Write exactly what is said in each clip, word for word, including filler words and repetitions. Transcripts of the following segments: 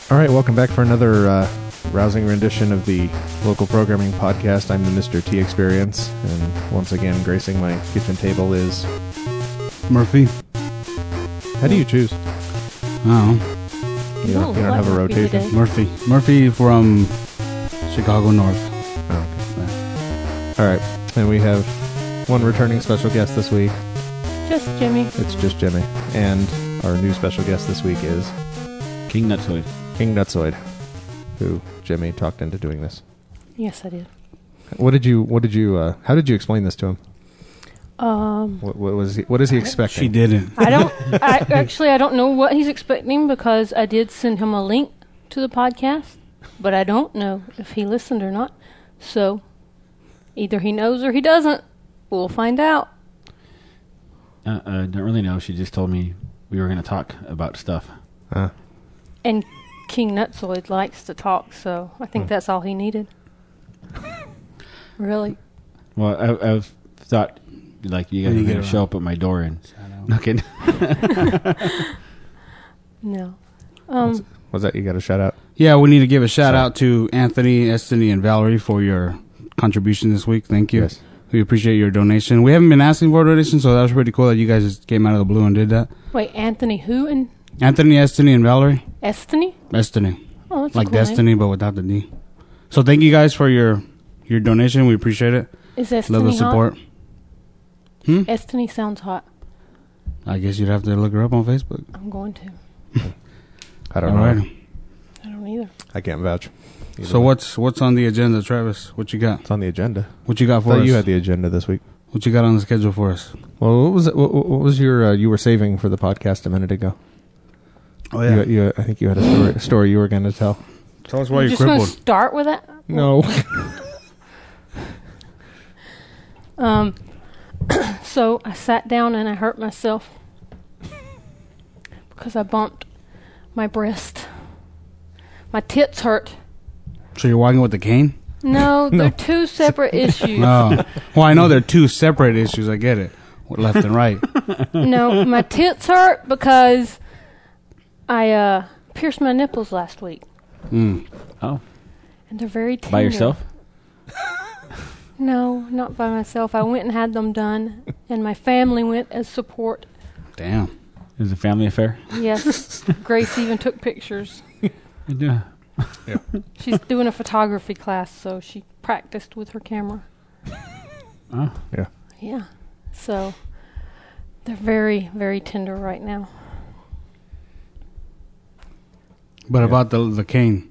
All right, welcome back for another uh, rousing rendition of the local programming podcast. I'm the Mister T Experience, and once again, gracing my kitchen table is Murphy. How do you choose? Oh, You don't, you don't have a rotation? Murphy. Murphy from Chicago North. Oh, okay. All right, and we have one returning special guest this week. Just Jimmy. It's just Jimmy, and our new special guest this week is King Nutsoid. King Nutsoid, who Jimmy talked into doing this. Yes, I did. What did you? What did you? Uh, how did you explain this to him? Um, What, what was? He, what is he expecting? She didn't. I don't. I actually I don't know what he's expecting because I did send him a link to the podcast, but I don't know if he listened or not. So either he knows or he doesn't. We'll find out. Uh, I don't really know. She just told me we were going to talk about stuff. Uh, And King Nutsoid likes to talk, so I think Hmm. that's all he needed. Really? Well, I, I thought like you guys When were you going get to show up at my door and no kidding. No. Um. was that you got a shout out? Yeah, we need to give a shout Sorry. out to Anthony, Estony, and Valerie for your contribution this week. Thank you. Yes. We appreciate your donation. We haven't been asking for a donation, so that was pretty cool that you guys just came out of the blue and did that. Wait, Anthony who and Anthony, Estony, and Valerie. Estony? Destiny. Oh, that's Like a cool Destiny, but without the D. So thank you guys for your your donation. We appreciate it. name. Is Estony Love the hot? support. Hmm? Estony sounds hot. I guess you'd have to look her up on Facebook. I'm going to. I don't All know. right. I don't either. I can't vouch. Either So way. what's what's on the agenda, Travis? What you got? It's on the agenda. What you got I for thought us? you had the agenda this week. What you got on the schedule for us? Well, what was it, what, what was your uh, you were saving for the podcast a minute ago? Oh You, you, I think you had a story, a story you were going to tell. Tell us why You're you're just going to crippled. start with that? No. Um, so I sat down and I hurt myself because I bumped my breast. My tits hurt. So you're walking with the cane? No, they're No. two separate issues. No. Well, I know they're two separate issues. I get it. Left and right. No, my tits hurt because I uh, pierced my nipples last week. Mm. Oh, And they're very tender. by yourself? No, not by myself. I went and had them done, and my family went as support. Damn. It was a family affair. Yes, Grace even took pictures. Yeah. She's doing a photography class, so she practiced with her camera. Oh, Yeah. Yeah. So they're very, very tender right now. But Yeah. about the the cane.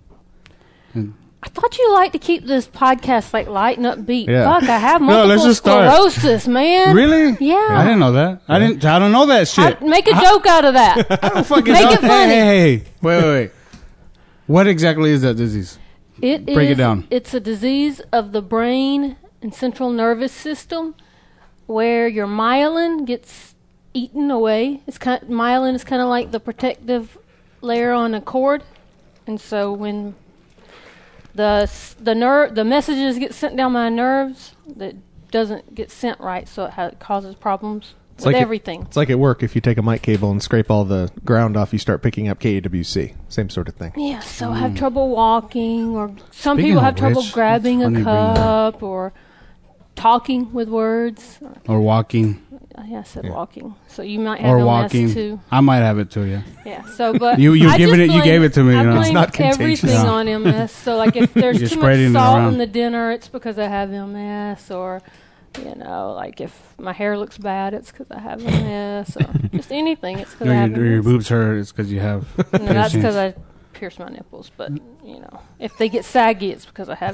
I thought you liked to keep this podcast like light and upbeat. Yeah. Fuck, I have No, multiple let's just start. sclerosis, man. Really? Yeah. I didn't know that. I didn't. I don't know that shit. I- make a joke out of that. I don't fucking Make know. it funny. Hey, hey, hey. Wait, wait, wait. What exactly is that disease? It Break is, it down. It's a disease of the brain and central nervous system where your myelin gets eaten away. It's kind myelin is kind of like the protective layer on a cord, and so when the s- the nerve the messages get sent down my nerves, that doesn't get sent right, so it, ha- it causes problems It's with like it- everything. It's like at work. If you take a mic cable and scrape all the ground off, you start picking up K A W C. Same sort of thing. Yeah, so I have trouble walking, or some Speaking people of have trouble which, grabbing it's a funny you bring that cup, or talking with words. Or walking? Yeah, I said Yeah. walking. So you might have Or M S walking? too. I might have it too. Yeah. Yeah. So, but You- you I given just it- you blame- gave it to me, I you know. blame It's not contagious. everything Yeah. on M S. So, like, if there's You're too spreading it much salt around. in the dinner, it's because I have M S. Or, you know, like if my hair looks bad, it's because I have M S. Or just anything, it's because Or I have your, or your M S. boobs hurt. It's because you have. No, that's piercings. because I pierce my nipples. But you know, if they get saggy, it's because I have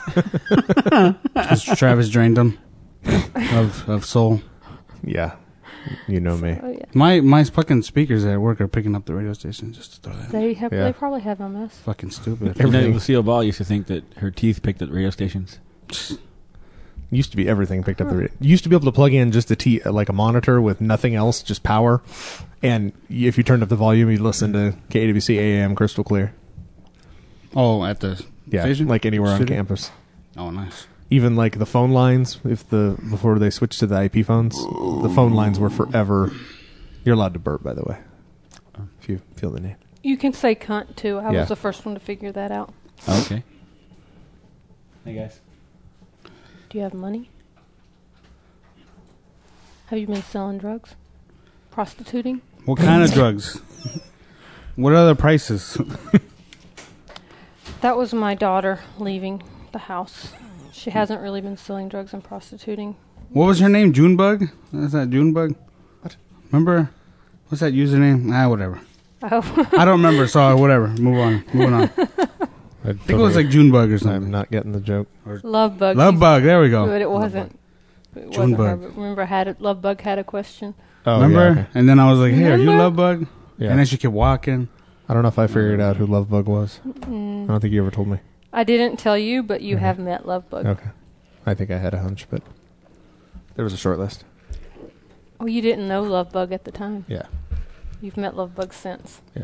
M S. 'Cause Travis drained them of of soul. Yeah. You know me. Oh yeah. My my fucking speakers at work are picking up the radio station just to throw that. They have. Yeah. They probably have M S. Fucking stupid. You know, Everything. Lucille Ball used to think that her teeth picked at radio stations. Used to be everything picked up the radio. Used to be able to plug in just a T, like a monitor with nothing else, just power. And y- if you turned up the volume, you'd listen to K A W C A M crystal clear. Oh, at the Yeah, station? like anywhere on Studio? campus. Oh, nice. Even like the phone lines, if the before they switched to the I P phones, the phone lines were forever. You're allowed to burp, by the way, if you feel the need. You can say cunt too. I Yeah. was the first one to figure that out. Oh, okay. Hey guys. Do you have money? Have you been selling drugs? Prostituting? What kind of drugs? What are the prices? That was my daughter leaving the house. She hasn't really been selling drugs and prostituting. What was her name? Junebug? Is that Junebug? What? Remember? What's that username? Ah, whatever. Oh, I don't remember, so whatever. Move on. Moving on. I I think it was like Junebug or I'm something. not getting the joke. Love Bug. Love Bug. There we go. But it wasn't. It wasn't Junebug. her. But remember, I had a, Love Bug had a question. Oh, Remember? yeah, okay. And then I was like, hey, are you Remember? Love Bug? Yeah. And then she kept walking. I don't know if I figured out who Love Bug was. Mm. I don't think you ever told me. I didn't tell you, but you Mhm. have met Love Bug. Okay. I think I had a hunch, but there was a short list. Oh, you didn't know Love Bug at the time. Yeah. You've met Love Bug since. Yeah.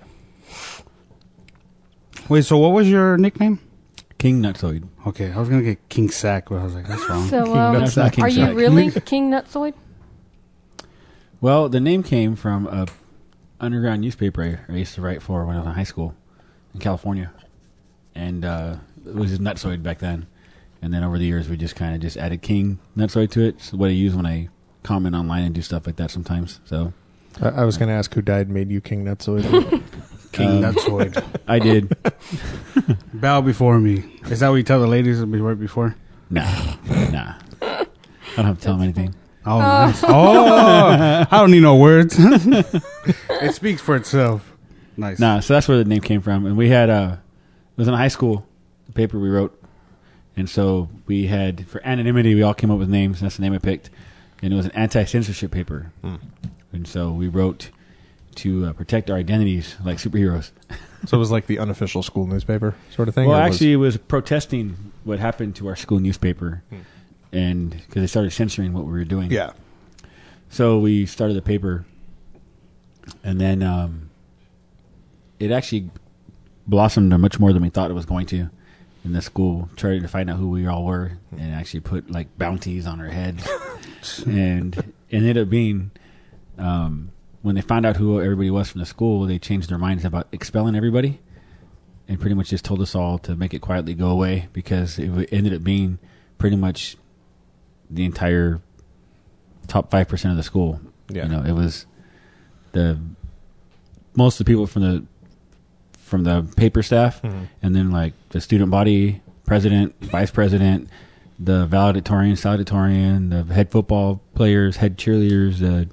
Wait, so what was your nickname? King Nutsoid. Okay, I was going to get King Sack, but I was like, that's wrong. So, King um, Nutsack. Not King are you Sack. really King Nutsoid? Well, the name came from a underground newspaper I used to write for when I was in high school in California, and uh, it was just Nutsoid back then. And then over the years, we just kind of just added King Nutsoid to it. It's what I use when I comment online and do stuff like that sometimes. So I, I was going to ask who died made you King Nutsoid. King Um, Nutsoid. I did. Bow before me. Is that what you tell the ladies right before? Nah, nah. I don't have to tell them anything. Oh, nice. Oh, I don't need no words. It speaks for itself. Nice. Nah, so that's where the name came from. And we had, uh, it was in high school, the paper we wrote. And so we had, for anonymity, we all came up with names. And that's the name I picked. And it was an anti-censorship paper. Hmm. And so we wrote to uh, protect our identities like superheroes. So it was like the unofficial school newspaper sort of thing? Well, or was- actually, it was protesting what happened to our school newspaper. Hmm. And because they started censoring what we were doing. Yeah. So we started the paper, and then um, it actually blossomed much more than we thought it was going to. And the school tried to find out who we all were, and actually put like bounties on our heads. And it ended up being, um, when they found out who everybody was from the school, they changed their minds about expelling everybody, and pretty much just told us all to make it quietly go away, because it w- ended up being pretty much the entire top five percent of the school. Yeah. You know, it was the most of the people from the from the paper staff, Mhm. and then like the student body president, vice president, the valedictorian, salutatorian, the head football players, head cheerleaders, uh,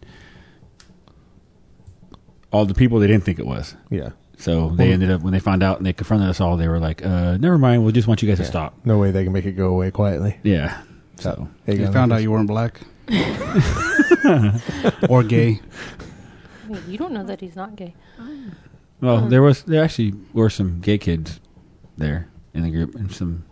all the people they didn't think it was. Yeah. So they Well- ended up, when they found out and they confronted us all, they were like, uh, never mind, we'll just want you guys to Yeah. stop. No way they can make it go away quietly. Yeah. So Hey, They guys, found out this- you weren't black. Or gay. I mean, you don't know that he's not gay. Well, Hmm. there was there actually were some gay kids there in the group, and some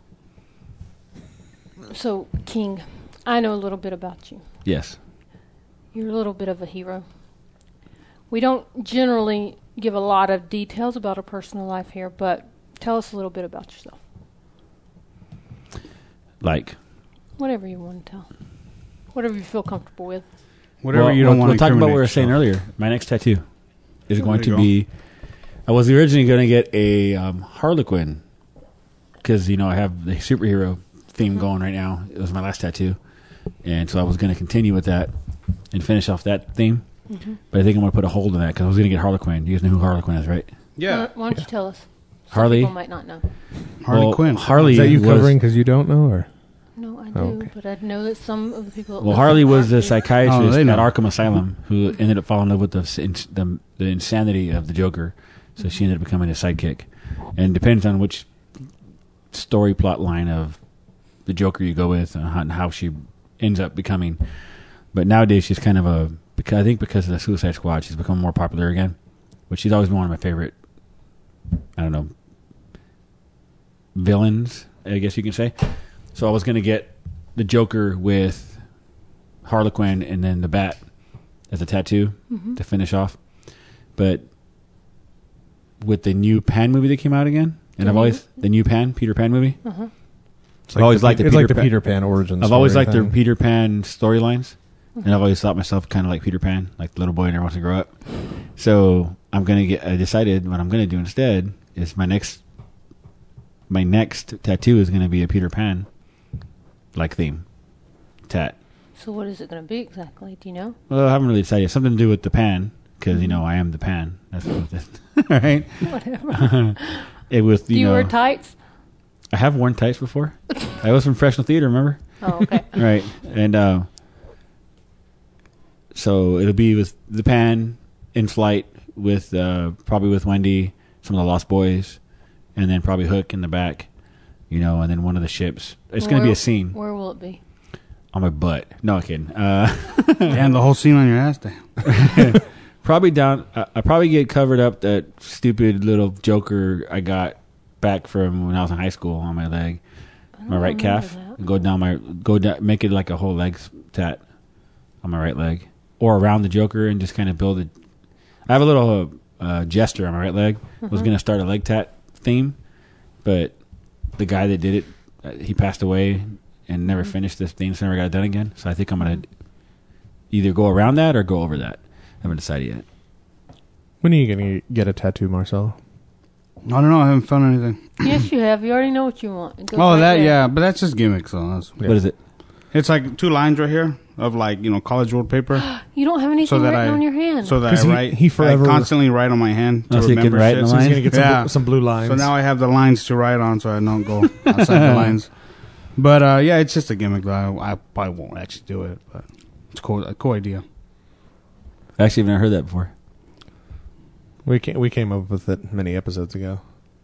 So, King, I know a little bit about you. yes, You're a little bit of a hero. We don't generally give a lot of details about a personal life here, but tell us a little bit about yourself. like Whatever you want to tell. Whatever you feel comfortable with. Whatever well, you don't we'll, want we'll to talk about what we were incriminate saying yourself. earlier. My next tattoo is going There to you go. be. I was originally going to get a um, Harlequin because you know I have the superhero theme Mhm. going right now. It was my last tattoo, and so I was going to continue with that and finish off that theme. Mm-hmm. But I think I'm going to put a hold on that because I was going to get Harlequin. You guys know who Harlequin is, right? Yeah. Why, why don't you tell us? Some Harley? people might not know. Harley Well, Quinn. Harley Is that you was- covering because you don't know? Or No, I do, Oh, okay. but I know that some of the people. that Well, listen Harley was aren't the here. psychiatrist Oh, they at know. Arkham Asylum who ended up falling in love with the, ins- the the insanity of the Joker. So she ended up becoming his sidekick. And it depends on which story plot line of the Joker you go with and how, and how she ends up becoming. But nowadays she's kind of a, because I think because of the Suicide Squad, she's become more popular again. But she's always been one of my favorite, I don't know, villains, I guess you can say. So I was going to get the Joker with Harlequin and then the Bat as a tattoo Mhm. to finish off. But with the new Pan movie that came out again, and The I've new- always, the new Pan, Peter Pan movie, Uh-huh. it's I've always the, liked the it's Peter like the Pan- Peter Pan origin. I've always story liked their thing. Peter Pan storylines. Mhm. And I've always thought myself kind of like Peter Pan, like the little boy never wants to grow up. So I'm gonna get. I decided what I'm gonna do instead is my next. My next tattoo is gonna be a Peter Pan, like theme, tat. So what is it going to be exactly? Do you know? Well, I haven't really decided. Something to do with the pan, because you know I am the pan. That's what it is. Right. Whatever. It was. You Do you know, wear tights? I have worn tights before. I was from professional theater. Remember? Oh, okay. Right. And uh, so it'll be with the pan in flight with uh, probably with Wendy, some of the Lost Boys, and then probably Hook in the back, you know, and then one of the ships. It's going to be a scene Where will it be? on my butt. No, I'm kidding. Uh, Damn, the whole scene on your ass. Damn. probably down. Uh, I probably get covered up that stupid little Joker I got back from when I was in high school on my leg, my right remember calf. that. Go down my go down, make it like a whole leg tat on my right leg, or around the Joker, and just kind of build it. I have a little uh, jester on my right leg. Mm-hmm. Was going to start a leg tat theme, but the guy that did it, uh, he passed away and never Mm-hmm. finished this theme, so never got it done again. So I think I'm going to either go around that or go over that. I haven't decided yet. When are you going to get a tattoo, Marcel? I don't know. I haven't found anything. Yes, you have. You already know what you want. It goes Oh, right that there. yeah, but that's just gimmicks. So that's, Yeah. What is it? it's like two lines right here of like you know college ruled paper, You don't have anything so that written I on your hand. so that 'Cause I he- write. he forever- I constantly write on my hand to Oh, so you can remember write shit. in the So he's line? going to get some, Yeah. bl- some blue lines. So now I have the lines to write on, so I don't go outside the lines. But uh, yeah, it's just a gimmick. Though I, I probably won't actually do it, but it's cool. A cool idea. I actually have never heard that before. we, came, we came up with it many episodes ago.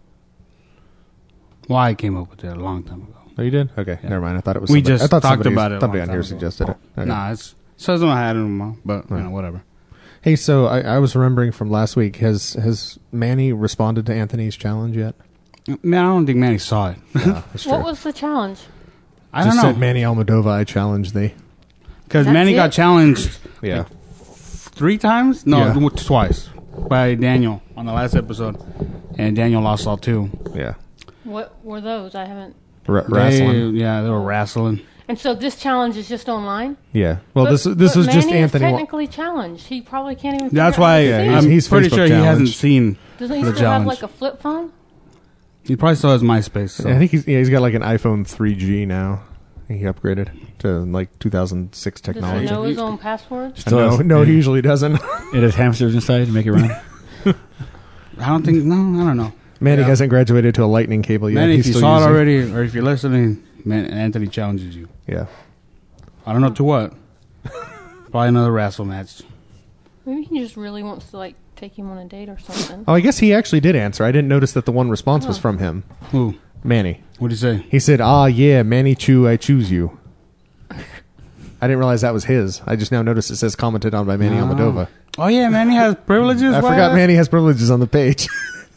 Well, I came up with it a long time ago. Oh, you did? Okay, Yeah. never mind. I thought it was We somebody, just I thought talked somebody- about it a Somebody long on time here ago. suggested it. Okay. Nah, it's says I had it in my, but you Right. know, whatever. Hey, so I, I was remembering from last week. Has has Manny responded to Anthony's challenge yet? Man, I don't think Manny saw it. No, that's true. What was the challenge? I Just don't said know Manny Almodovar. I challenged thee. because That's Manny it? got challenged Yeah. three times. No, Yeah. w- twice by Daniel on the last episode, and Daniel lost all two. Yeah. What were those? I haven't. R- They- wrestling. yeah, they were wrestling. And so this challenge is just online. Yeah. Well, But- this this but was just Manny Anthony. Is wa- technically challenged. He probably can't even. That's figure out why how to Yeah, see he's- it. I'm he's pretty Facebook sure he hasn't challenged. seen. Doesn't he the still challenge. have like a flip phone? He probably still has MySpace. So. I think he's yeah, he's got like an iPhone three G now. He upgraded to like two thousand six Does he technology. know his own password? Still no, has- no, he usually doesn't. It has hamsters inside to make it run. I don't think. No, I don't know. Manny Yeah. hasn't graduated to a lightning cable yet. Manny, He's if you still saw using- it already, or if you're listening, man, Anthony challenges you. Yeah. I don't know to what. Probably another wrestle match. Maybe he just really wants to like take him on a date or something. Oh, I guess he actually did answer. I didn't notice that the one response was Oh. from him. Who? Manny. What do you say? He said, "Ah, yeah, Manny Chu, I choose you." I didn't realize that was his. I just now noticed it says commented on by Manny Oh. Almodovar. Oh yeah, Manny has privileges. I Why- forgot Manny has privileges on the page.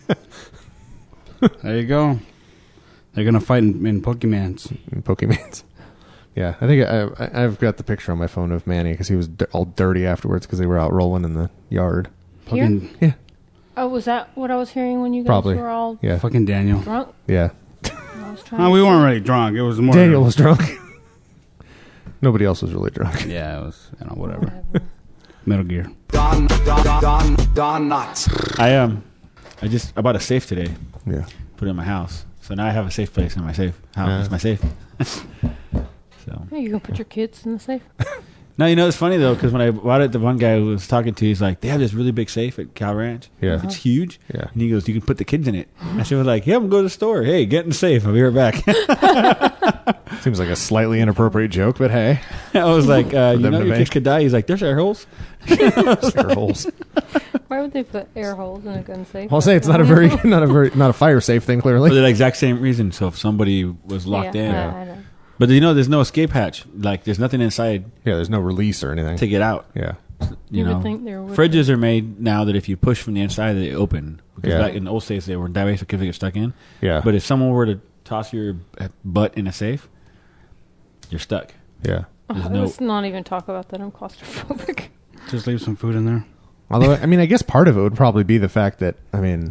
There you go. They're gonna fight in, in Pokemans. in Pokemans. Yeah, I think I, I, I've got the picture on my phone of Manny because he was d- all dirty afterwards because they were out rolling in the yard. Here? Fucking, Yeah, Oh, was that what I was hearing when you guys Probably. were all yeah, fucking Daniel. drunk? yeah. I was trying No, to we see. weren't really drunk. It was more. Daniel was drunk. Nobody else was really drunk. Yeah, it was. You know, whatever. Whatever. Metal Gear. Don, Don, Don, Don Knotts. I um, I just I bought a safe today. Yeah, Put it in my house. So now I have a safe place in my safe house. Yeah. It's my safe. So Hey, you gonna put your kids in the safe? now you know it's funny though because when I bought it, the one guy who was talking to, he's like, they have this really big safe at Cal Ranch. yeah, It's huge. yeah. And he goes, you can put the kids in it. I said, like, yeah, I'm going to go to the store. Hey, get in the safe. I'll be right back. Seems like a slightly inappropriate joke, but hey, I was like, uh, you them know, to your make. kids could die. He's like, there's air holes. air holes. Why would they put air holes in a gun safe? I'll say it's not a very, not a very, not a fire safe thing. For Clearly, the exact same reason. So if somebody was locked yeah, in, I, I know. but you know, there's no escape hatch. Like, there's nothing inside yeah. There's no release or anything. to get out. Yeah, You, You would know, think there would fridges are made now that if you push from the inside, they open. Because Yeah. back in the old states, they were that way so kids would get stuck in. yeah, But if someone were to toss your butt in a safe, you're stuck. yeah. There's Oh, no- let's not even talk about that. I'm claustrophobic. Just leave some food in there. Although, I mean, I guess part of it would probably be the fact that, I mean,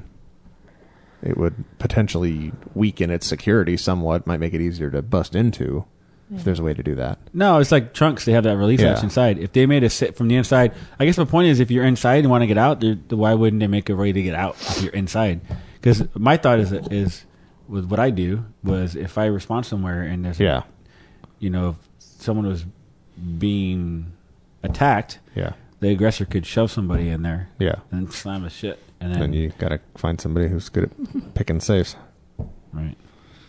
it would potentially weaken its security somewhat, might make it easier to bust into. If there's a way to do that. No, it's like trunks. They have that release Yeah. latch inside. If they made a sit from the inside, I guess my point is, if you're inside and want to get out, they're- why wouldn't they make a way to get out if you're inside? Because my thought is is with what I do was if I respond somewhere and there's Yeah. you know, if someone was being attacked, Yeah. the aggressor could shove somebody in there Yeah. and slam the shit, and then Then you got to find somebody who's good at picking safes. right.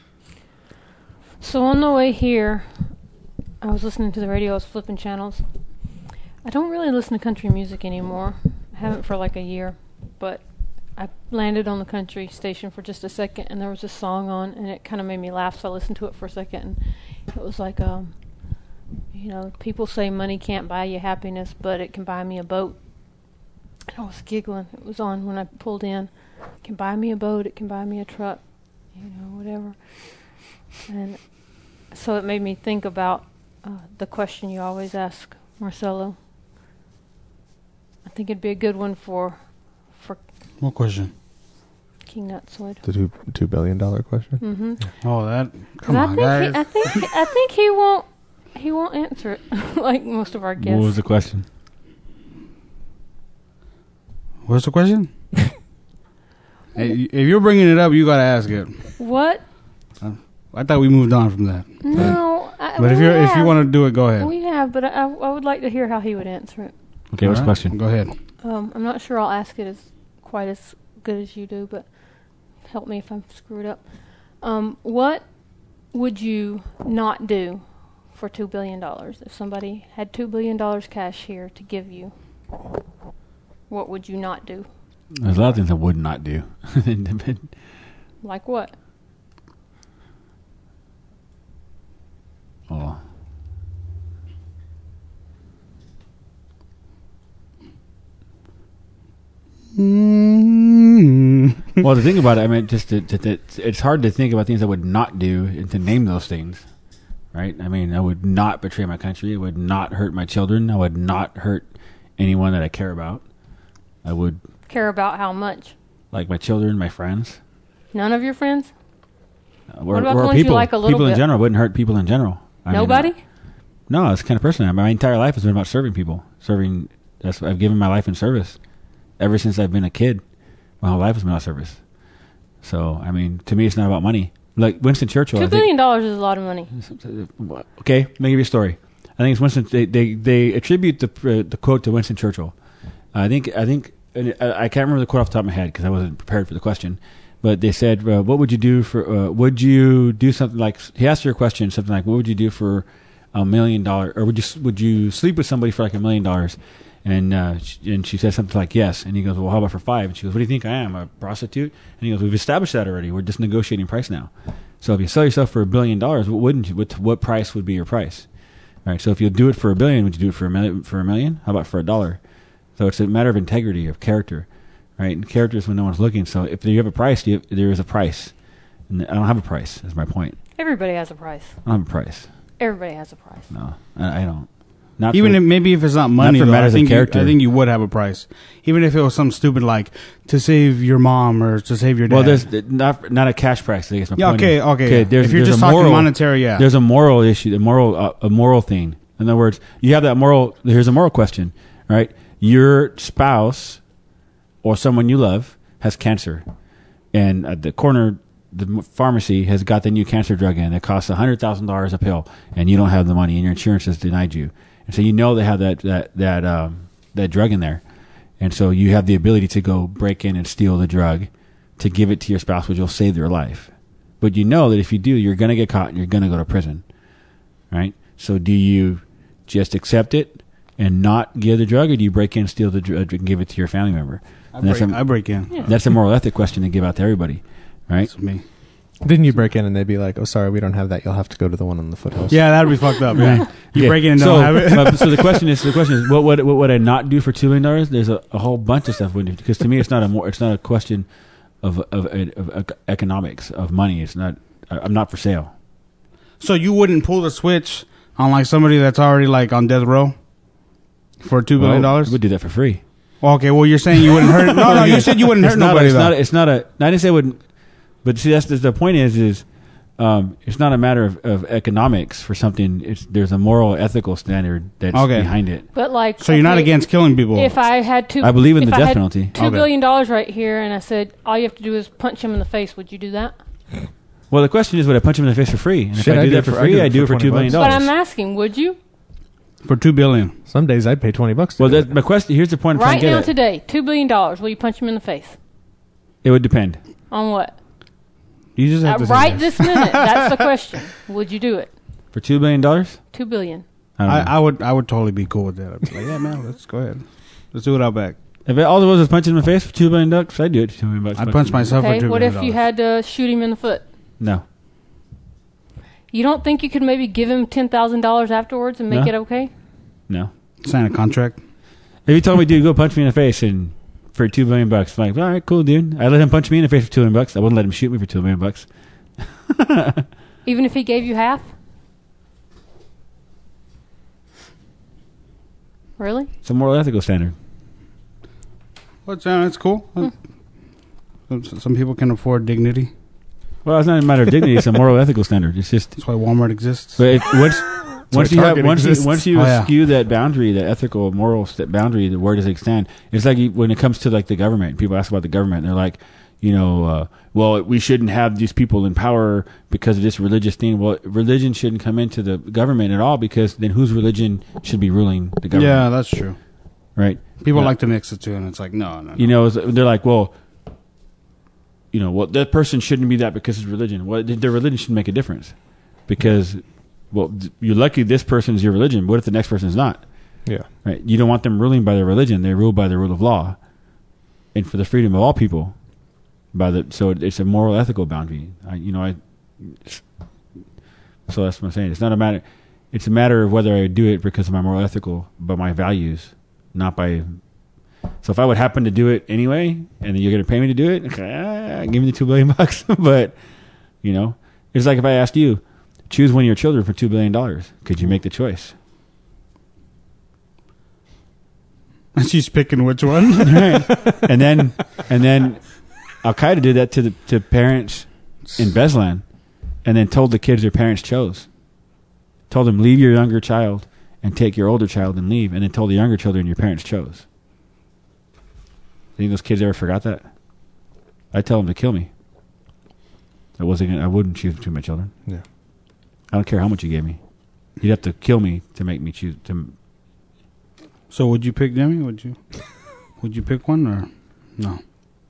So on the way here, I was listening to the radio. I was flipping channels. I don't really listen to country music anymore. I haven't for like a year, but I landed on the country station for just a second, and there was a song on, and it kind of made me laugh. So I listened to it for a second, and it was like, um, you know, people say money can't buy you happiness, but it can buy me a boat. And I was giggling. It was on when I pulled in. It can buy me a boat. It can buy me a truck. You know, whatever. And so it made me think about uh, the question you always ask, Marcelo. I think it'd be a good one for for What question? King Nutsoid. The two two billion dollar question. Mm-hmm. Oh, that. Come I on, think guys. he, I think I think he won't he won't answer it like most of our guests. What was the question? What's the question? Hey, if you're bringing it up, you gotta ask it. What? I thought we moved on from that. No. I, But if we you're if you have. want to do it, go ahead. we have, but I, I would like to hear how he would answer it. Okay, what's the All right, question? Go ahead. Um, I'm not sure I'll ask it as quite as good as you do, but help me if I'm screwed up. Um, what would you not do for two billion dollars? If somebody had two billion dollars cash here to give you, what would you not do? There's a lot of things I would not do. Like what? Oh. Mm-hmm. Well, to think about it, I mean, just to, to, to, it's hard to think about things I would not do and to name those things, right? I mean, I would not betray my country. I would not hurt my children. I would not hurt anyone that I care about. I would Care about how much? like my children, my friends. None of your friends? Uh, What about the ones you people, like a little people in bit? general wouldn't hurt people in general. I mean, Nobody? uh, no, it's the kind of person I am. My entire life has been about serving people. Serving. That's I've given my life in service ever since I've been a kid. My whole life has been about service. So I mean, to me, it's not about money. Like Winston Churchill. Two I think- billion dollars is a lot of money. Okay, let me give you a story. I think it's Winston. They they, they attribute the uh, the quote to Winston Churchill. I think I think and I, I can't remember the quote off the top of my head because I wasn't prepared for the question. But they said, uh, "What would you do for? Uh, would you do something like?" He asked her a question, something like, "What would you do for a million dollars? Or would you would you sleep with somebody for like a million dollars?" And uh, she, and she said something like, "Yes." And he goes, "Well, how about for five?" And she goes, "What do you think I am, a prostitute?" And he goes, "We've established that already. We're just negotiating price now. So if you sell yourself for a billion dollars, what wouldn't you? What, what price would be your price? All right. So if you do it for a billion, would you do it for a million? For a million? How about for a dollar? So it's a matter of integrity, of character, right? And character is when no one's looking. So if you have a price, you have, there is a price. And I don't have a price. That's my point. Everybody has a price. I don't have a price. Everybody has a price. No, I, I don't. Not Even for, if maybe if it's not money, for though, I matters of think you, character. I think you would have a price. Even if it was something stupid like to save your mom or to save your dad. well, there's not not a cash price. I guess my yeah, point okay, is- okay. There's, if you're there's just a talking moral, monetary, yeah. There's a moral issue, a moral uh, a moral thing. In other words, you have that moral. Here's a moral question, right? Your spouse or someone you love has cancer, and at the corner, the pharmacy has got the new cancer drug in. It costs a hundred thousand dollars a pill, and you don't have the money, and your insurance has denied you. And so you know they have that that that um, that drug in there, and so you have the ability to go break in and steal the drug to give it to your spouse, which will save their life. But you know that if you do, you're going to get caught and you're going to go to prison, right? So do you just accept it and not give the drug, or do you break in, steal the drug, and give it to your family member? I And that's break, a, I break in. Yeah. that's a moral ethic question to give out to everybody, right? That's me. Didn't you break in and they'd be like, "Oh, sorry, we don't have that. You'll have to go to the one on the foothills." Yeah, that'd be fucked up. Yeah, you Okay. break in and so, don't have it. uh, so the question is, the question is, what would what would I not do for two million dollars? There's a, a whole bunch of stuff. Because to me, it's not a more, it's not a question of of, of of economics of money. It's not. I'm not for sale. So you wouldn't pull the switch on like somebody that's already like on death row for two billion Well, dollars? we would do that for free. Well, okay, well you're saying you wouldn't hurt. No, no, you said you wouldn't It's hurt not a- nobody it's though. not. a- It's not a. I didn't say it wouldn't. But see, that's the, the point is is Um, it's not a matter of, of economics for something. It's there's a moral, ethical standard that's Okay. behind it. But like, So you're not okay, against killing people. If I had two, I believe in if the I death had penalty. Two Okay. billion dollars right here, and I said all you have to do is punch him in the face. Would you do that? Well, the question is, would I punch him in the face for free? And Shit, if I I'd do do that it for for- I'd free, do it I do it for for two twenty billion bucks. But I'm dollars. asking, would you? for two billion. Some days I'd pay twenty bucks. To Well, do that's it. my question. Here's the point. I'm trying Right to get now, at. today, two billion dollars. Will you punch him in the face? It would depend. On what? You just have Uh, to say right yes. this minute. That's the question. Would you do it? For two billion dollars, Two billion. I don't I, know. I would. I would totally be cool with that. I'd be like, yeah, man, let's go ahead. Let's do it out back. If it, all it was was punching him in the face for two billion bucks, I'd do it for two billion bucks. I'd punch myself for Okay. two What billion if you had to shoot him in the foot? No. You don't think you could maybe give him ten thousand dollars afterwards and make No. it okay? No. sign a contract? If you told me, dude, go punch me in the face and for two billion bucks, I'm like, all right, cool, dude. I let him punch me in the face for two billion bucks. I wouldn't let him shoot me for two billion bucks. Even if he gave you half? Really? It's a moral, ethical standard. What's that? That's cool. Some, some people can afford dignity. Well, it's not a matter of dignity. It's a moral, ethical standard. It's just, That's why Walmart exists. but it, once once why you have Target once you, exists. once you Oh, yeah. eschew that boundary, that ethical, moral st- boundary, the where does it stand? It's like you, when it comes to like the government. People ask about the government, and they're like, you know, uh, well, we shouldn't have these people in power because of this religious thing. Well, religion shouldn't come into the government at all, because then whose religion should be ruling the government? Yeah, that's true. Right. People Yeah. like to mix the two, and it's like, no, no, no. You know, it's- they're like, well, you know, well, that person shouldn't be that because it's religion. Well, th- their religion should make a difference, because, well, th- you're lucky this person is your religion. What if the next person is not? Yeah. Right? You don't want them ruling by their religion. They rule by the rule of law, and for the freedom of all people. By the so it- it's a moral, ethical boundary. I, you know, I. So that's what I'm saying. It's not a matter. It's a matter of whether I do it because of my moral, ethical, but my values, not by. So if I would happen to do it anyway, and then you're going to pay me to do it, okay, ah, give me the two billion bucks. But you know, it's like if I asked you, choose one of your children for two billion dollars. Could you make the choice? She's picking which one. Right. And then, and then, Al Qaeda did that to the to parents in Beslan, and then told the kids their parents chose. Told them, leave your younger child and take your older child and leave, and then told the younger children your parents chose. Think those kids ever forgot that? I tell them to kill me. I wasn't. Gonna, I wouldn't choose between my children. Yeah. I don't care how much you gave me. You'd have to kill me to make me choose. To So would you pick Demi? Would you? Would you pick one or no?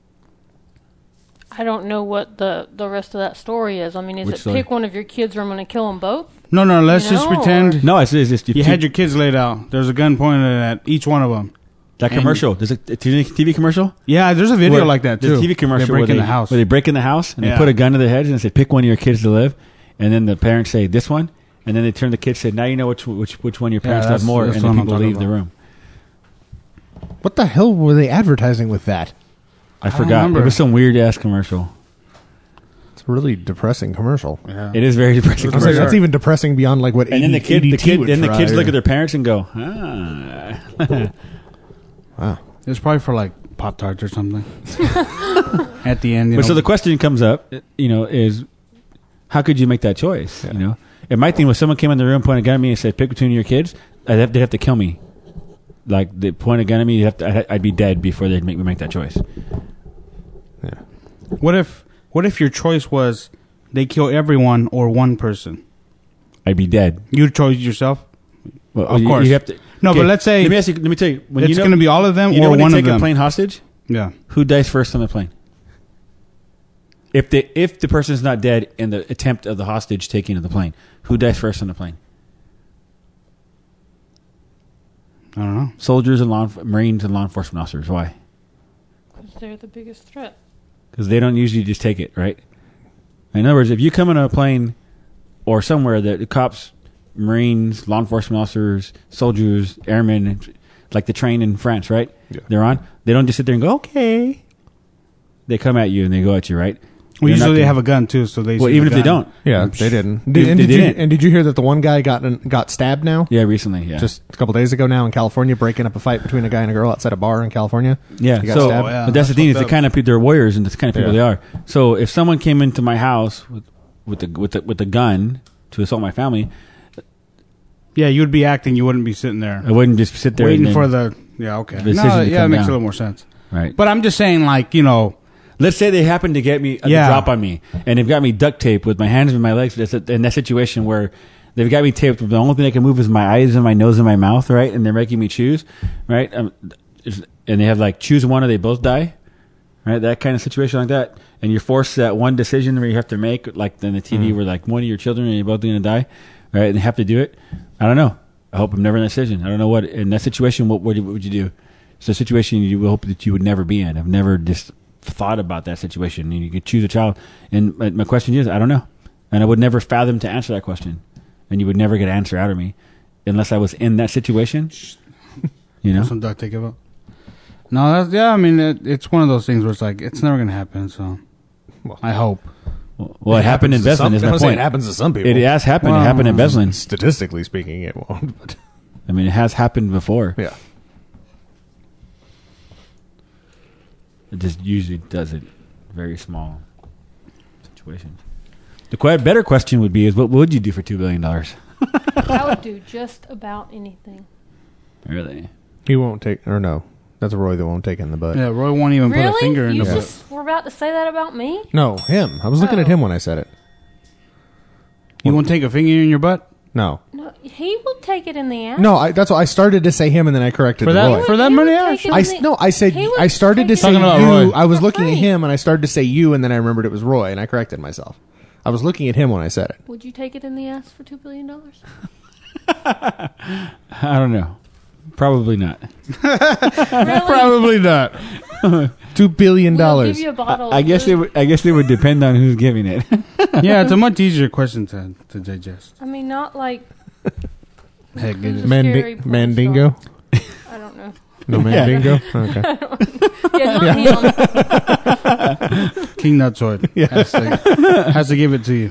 I don't know what the, the rest of that story is. I mean, is Which it story? pick one of your kids or I'm going to kill them both? No, no. Let's just No, pretend no, it's, it's just you had your kids laid out. There's a gun pointed at each one of them. that and- commercial. There's a T V, T V commercial. Yeah, there's a video Where- like that too. The T V commercial They break where in they, the house. where they break in the house and Yeah. they put a gun to their heads and they say, "Pick one of your kids to live," and then the parents say, "This one," and then they turn the kids and say, "Now you know which which which one your Yeah, parents that's- love more," that's and what then I'm people talking leave the about. room. What the hell were they advertising with that? I don't forgot. remember. It was some weird ass commercial. It's a really depressing commercial. yeah. It is very depressing. I was like, commercial. that's even depressing beyond like what. And then the kid, A D the T kid, would then the try, kids or- look at their parents and go, "Ah." Wow. It's probably for like Pop Tarts or something. At the end, you But know, so the question comes up, you know, is how could you make that choice? You know, and my thing was someone came in the room, pointed a gun at me, and said, "Pick between your kids." I'd have, they'd have to kill me. Like they point a gun at me, you'd have to, I'd, I'd be dead before they'd make me make that choice. Yeah. what if what if your choice was they kill everyone or one person? I'd be dead. You chose yourself. Well, Of you, course. you have to. No, but let's say let me ask you. Let me tell you. When it's you know, going to be all of them you know or when one they of take a them. plane hostage, Yeah. who dies first on the plane? If the if the person is not dead in the attempt of the hostage taking of the plane, who dies first on the plane? I don't know. Soldiers and law, enf- Marines and law enforcement officers. Why? Because they're the biggest threat. Because they don't usually just take it, right? In other words, if you come on a plane or somewhere that the cops, Marines, law enforcement officers, soldiers, airmen, like the train in France, right? Yeah. They're on. They don't just sit there and go, okay. They come at you and they go at you, right? Well, They're not usually they gonna- have a gun too, so they. Well, see even the if they gun. don't. Yeah, they didn't. They- Did, and they did you didn't. and did you hear that the one guy got an, got stabbed now? Yeah, recently, yeah. Just a couple days ago now in California, breaking up a fight between a guy and a girl outside a bar in California. Yeah, He got so stabbed. Oh, yeah. but that's, the That's thing is fucked the up. kind of people they're warriors and that's the kind of people Yeah. they are. So if someone came into my house with, with the with the with the gun to assault my family, Yeah, you'd be acting. You wouldn't be sitting there I wouldn't just sit there waiting and for then- the. Yeah, okay. the No, decision to yeah, it come makes down. a little more sense. right. But I'm just saying, like, you know, Let's say they happen to get me, uh, Yeah. drop on me, and they've got me duct taped with my hands and my legs. It's a- in that situation where they've got me taped, the only thing I can move is my eyes and my nose and my mouth, right? And they're making me choose, right? Um, it's- and they have like choose one or they both die, right? That kind of situation like that, and you're forced to that one decision where you have to make, like in the T V, Mm. where like one of your children and you're both going to die, right? And you have to do it. I don't know. I hope I'm never in that decision. I don't know what in that situation. What, what would you do? It's a situation you hope that you would never be in. I've never just thought about that situation. And you could choose a child. And my, my question is, I don't know. And I would never fathom to answer that question. And you would never get an answer out of me unless I was in that situation. You know? some duct tape about. No, that's yeah. I mean, it, it's one of those things where it's like it's never gonna happen. So Well, I hope. Well, well it, happened in to some- Beslin. Is I my was saying point. It happens to some people. It has happened. Well, it happened in Beslin. Statistically speaking, it won't. But I mean, it has happened before. yeah. It just usually does it very small situations. The quite better question would be: Is what would you do for two billion dollars? I would do just about anything. Really? He won't take, or no, that's Roy that won't take it in the butt. Yeah, Roy won't even put a Really? finger in You the butt. just were about to say that about me? No, him. I was looking Oh. at him when I said it. You won't take a finger in your butt No, No, he will take it in the ass. no. I, that's what I started to say him, and then I corrected For that- Roy. for that He would money, yeah, take it sure. I in s- the- no, I said he would I started to take say it Talking about you. Roy. I was looking at Right. him, and I started to say you, and then I remembered it was Roy, and I corrected myself. I was looking at him when I said it. Would you take it in the ass for two billion dollars? I don't know. Probably not. Really? Probably not. Two billion We'll dollars. give you a bottle. I of guess it. Lou- Would, I guess it would depend on who's giving it. Yeah, it's a much easier question to to digest. I mean, not like Heck, it Who's is. a Mandi- scary porn Mandingo. I don't know. No Mandingo. Okay. Yeah, not him. King Nutsoid has, to, has to give it to you.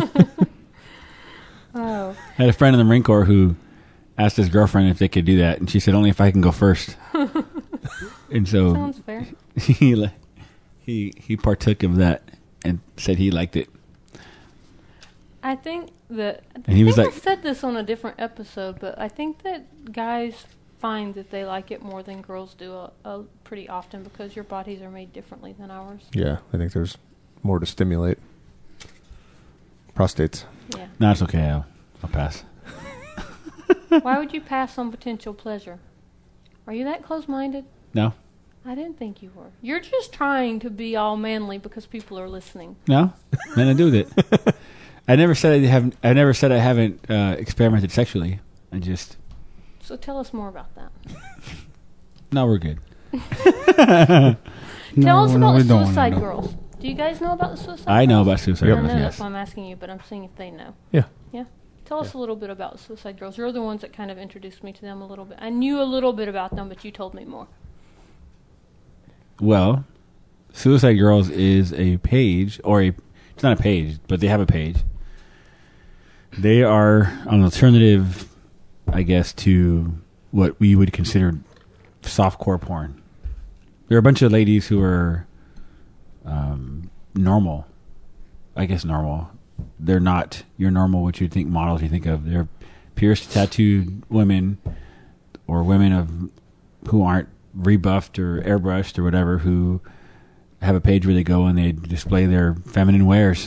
Oh, I had a friend in the Marine Corps who asked his girlfriend if they could do that, and she said only if I can go first. And so sounds fair. he li- he he partook of that and said he liked it. I think that And he I was think like- I said this on a different episode, but I think that guys find that they like it more than girls do a, a pretty often because your bodies are made differently than ours. Yeah, I think there's more to stimulate. Prostates. Yeah. No, it's okay. I'll, I'll pass. Why would you pass on potential pleasure? Are you that close-minded? No, I didn't think you were. You're just trying to be all manly because people are listening. no, nothing to do with it. I never said I haven't. I never said I haven't uh, experimented sexually. I just So tell us more about that. no, we're good. Tell us no, about we the don't wanna suicide know. girls. Do you guys know about the suicide I know girls? about suicide I girls. know, that's Yes. why I'm asking you, but I'm seeing if they know. Yeah. Yeah. Tell us a little bit about Suicide Girls. You're the ones that kind of introduced me to them a little bit. I knew a little bit about them, but you told me more. Well, Suicide Girls is a page, or a it's not a page, but they have a page. They are an alternative, I guess, to what we would consider softcore porn. There are a bunch of ladies who are um, normal, I guess normal. They're not your normal, what you think models you think of. They're pierced, tattooed women, or women of who aren't rebuffed or airbrushed or whatever, who have a page where they go and they display their feminine wares.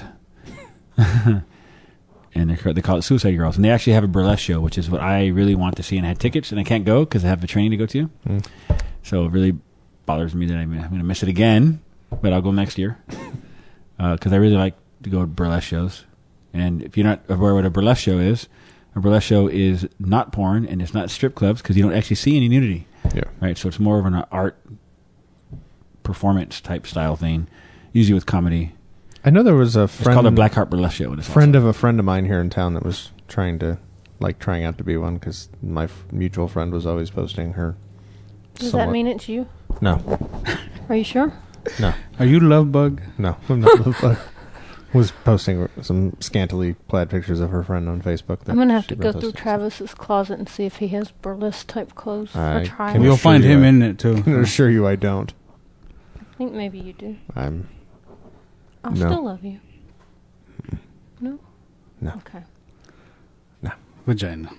And they're, they call it Suicide Girls. And they actually have a burlesque show, which is what I really want to see. And I had tickets, and I can't go because I have a training to go to. Mm. So it really bothers me that I'm, I'm going to miss it again, but I'll go next year because uh, I really like to go to burlesque shows. And if you're not aware what a burlesque show is, a burlesque show is not porn, and it's not strip clubs because you don't actually see any nudity. Yeah. Right? So it's more of an art performance type style thing, usually with comedy. I know there was a It's friend, called a Black Heart Burlesque Show. It's friend awesome. of a friend of mine here in town that was trying to, like, trying out to be one because my f- mutual friend was always posting her. Does somewhat- that mean it's you? No, Are you sure? no, Are you love bug? no. I'm not. Was posting some scantily clad pictures of her friend on Facebook. that I'm going to have she'd to been go through posting. Travis's closet and see if he has burlesque type clothes I for trial. can You'll assure find you him I- in it I can too. assure you I don't. I think maybe you do. I'm I'll No. still love you. No. No. Okay. No. Vagina.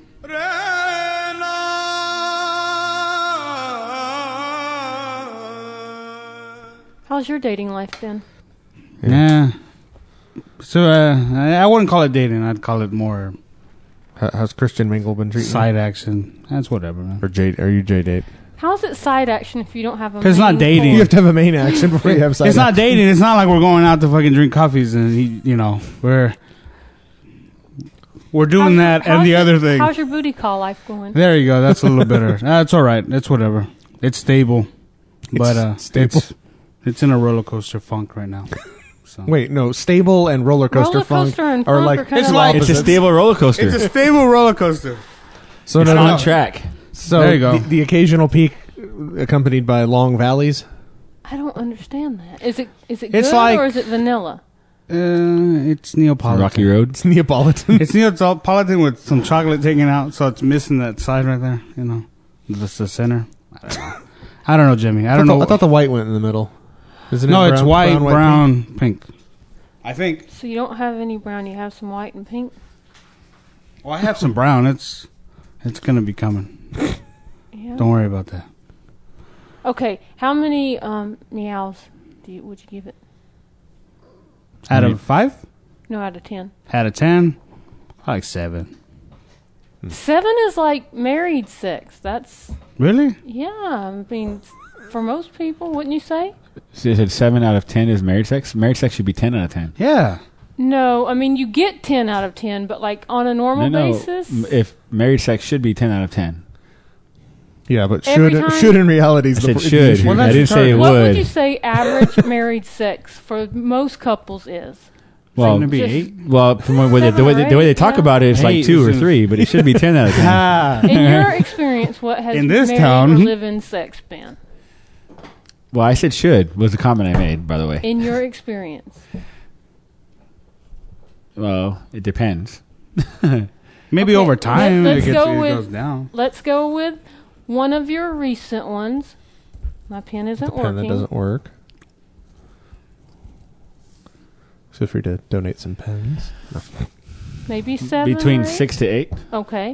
How's your dating life been? Yeah. So uh, I, I wouldn't call it dating. I'd call it more How, how's Christian Mingle been treating side action. That's whatever, man. you? Or J? Are you J date? How's it side action if you don't have a? 'Cause it's not main dating. core? You have to have a main action before you have side. It's not action. dating. It's not like we're going out to fucking drink coffees and he, you know we're we're doing How's- that and how's the your- other thing. How's your booty call life going? There you go. That's a little better. That's all right. It's whatever. It's stable, but uh, stable. It's, it's in a roller coaster funk right now. So. Wait, no. Stable and roller coaster Roller funk coaster and are funk like are kinda It's like- like- It's a stable roller coaster. It's a stable roller coaster. so It's no, on no, track. So There you go. The, the occasional peak accompanied by long valleys. I don't understand that. Is it is it It's good like- or is it vanilla? Uh, it's Neapolitan. Rocky Road. It's Neapolitan. It's Neapolitan with some chocolate taken out, so it's missing that side right there. You know, just the center. I don't know. I don't know, Jimmy. I I don't thought, know. I thought the white went in the middle. Isn't no, it it's brown- white, brown, pink? pink. I think. So you don't have any brown. You have some white and pink. Well, I have some brown. It's it's gonna be coming. Yeah. Don't worry about that. Okay. How many um, meows do you would you give it? Out Right. of five, No, out of ten. out of ten, I like seven. Seven is like married sex. That's Really? yeah. I mean, for most people, wouldn't you say? So you said seven out of ten is married sex. Married sex should be ten out of ten. Yeah. No, I mean you get ten out of ten, but like on a normal no, no. basis. M- If married sex should be ten out of ten. Yeah, but Every should time- should in reality is I the said pr- the should. issue. Well, I that's didn't say it retarded. What would. would you say average married sex for most couples is? well, Shouldn't it be just- eight? well, from what they, the, way they, the way they talk Seven or eight, about it, it's like Eight two or is- three, but it should be ten out of ten. Ah. In your experience, what has In this married town- or live-in sex been? Well, I said should was the comment I made, by the way. In your experience, Well, it depends. Maybe Okay, over time let- it, let's gets, go it with- goes down. let's go with one of your recent ones. My pen isn't The pen that working. doesn't work. Feel free to donate some pens. No. Maybe seven. Between or eight? six to eight. Okay.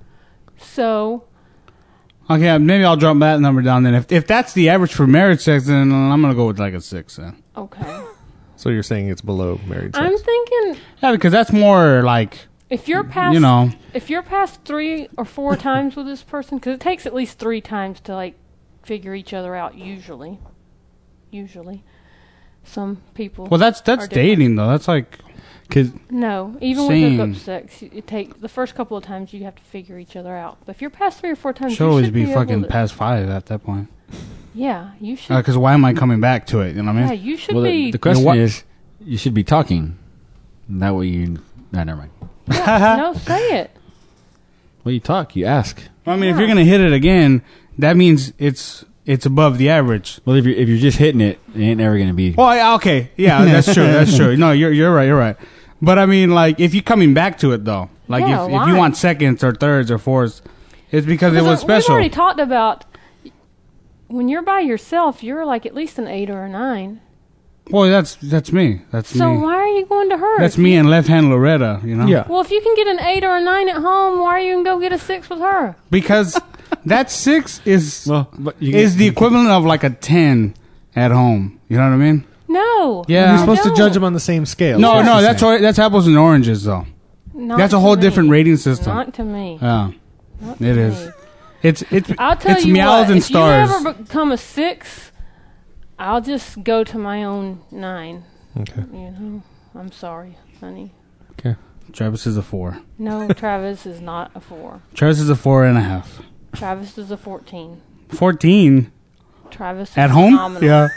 So Okay, maybe I'll drop that number down then. If if that's the average for marriage sex, then I'm gonna go with like a six. Then. okay, So you're saying it's below married sex? I'm thinking Yeah, because that's more like if you're past, you know. if you're past three or four times with this person, because it takes at least three times to like figure each other out. Usually, usually, some people. Well, that's that's are different. dating though. That's like Because No, even Same. with hookup sex, it take the first couple of times you have to figure each other out. But if you're past three or four times, should you always should be able fucking to- past five at that point. Yeah, you should. Because why am I coming back to it? You know what I yeah, mean? you should well, be. the, the question what- is, you should be talking. That way you. Nah, never mind. no, say it. Well, you talk. You ask. I mean, if Yeah. you're gonna hit it again, that means it's it's above the average. Well, if you're if you're just hitting it, it ain't never gonna be. Well, yeah, okay, yeah, that's true. That's true. No, you're you're right. You're right. But I mean, like, if you're coming back to it though, like Yeah, if, why? if you want seconds or thirds or fourths, it's because it was Because We've special. already talked about when you're by yourself, you're like at least an eight or a nine. Well, that's that's me. That's So me. why are you going to her? That's If me you- and left hand Loretta. You know. Yeah. Well, if you can get an eight or a nine at home, why are you gonna go get a six with her? Because that six is well, but you is the equivalent of like a ten at home. You know what I mean? No. Yeah. You're I supposed to don't. judge them on the same scale. No, That's no, the that's same. or, that's apples and oranges though. Not That's a to whole me. different rating system. Not to me. Yeah, Not it to is. me. It's it's I'll tell it's you meows what. and if stars. you ever become a six, I'll just go to my own nine. Okay. You know, I'm sorry, honey. Okay. Travis is a four. No, Travis is not a four. Travis is a four and a half. Travis is a fourteen. Fourteen Travis is at home. phenomenal. Yeah.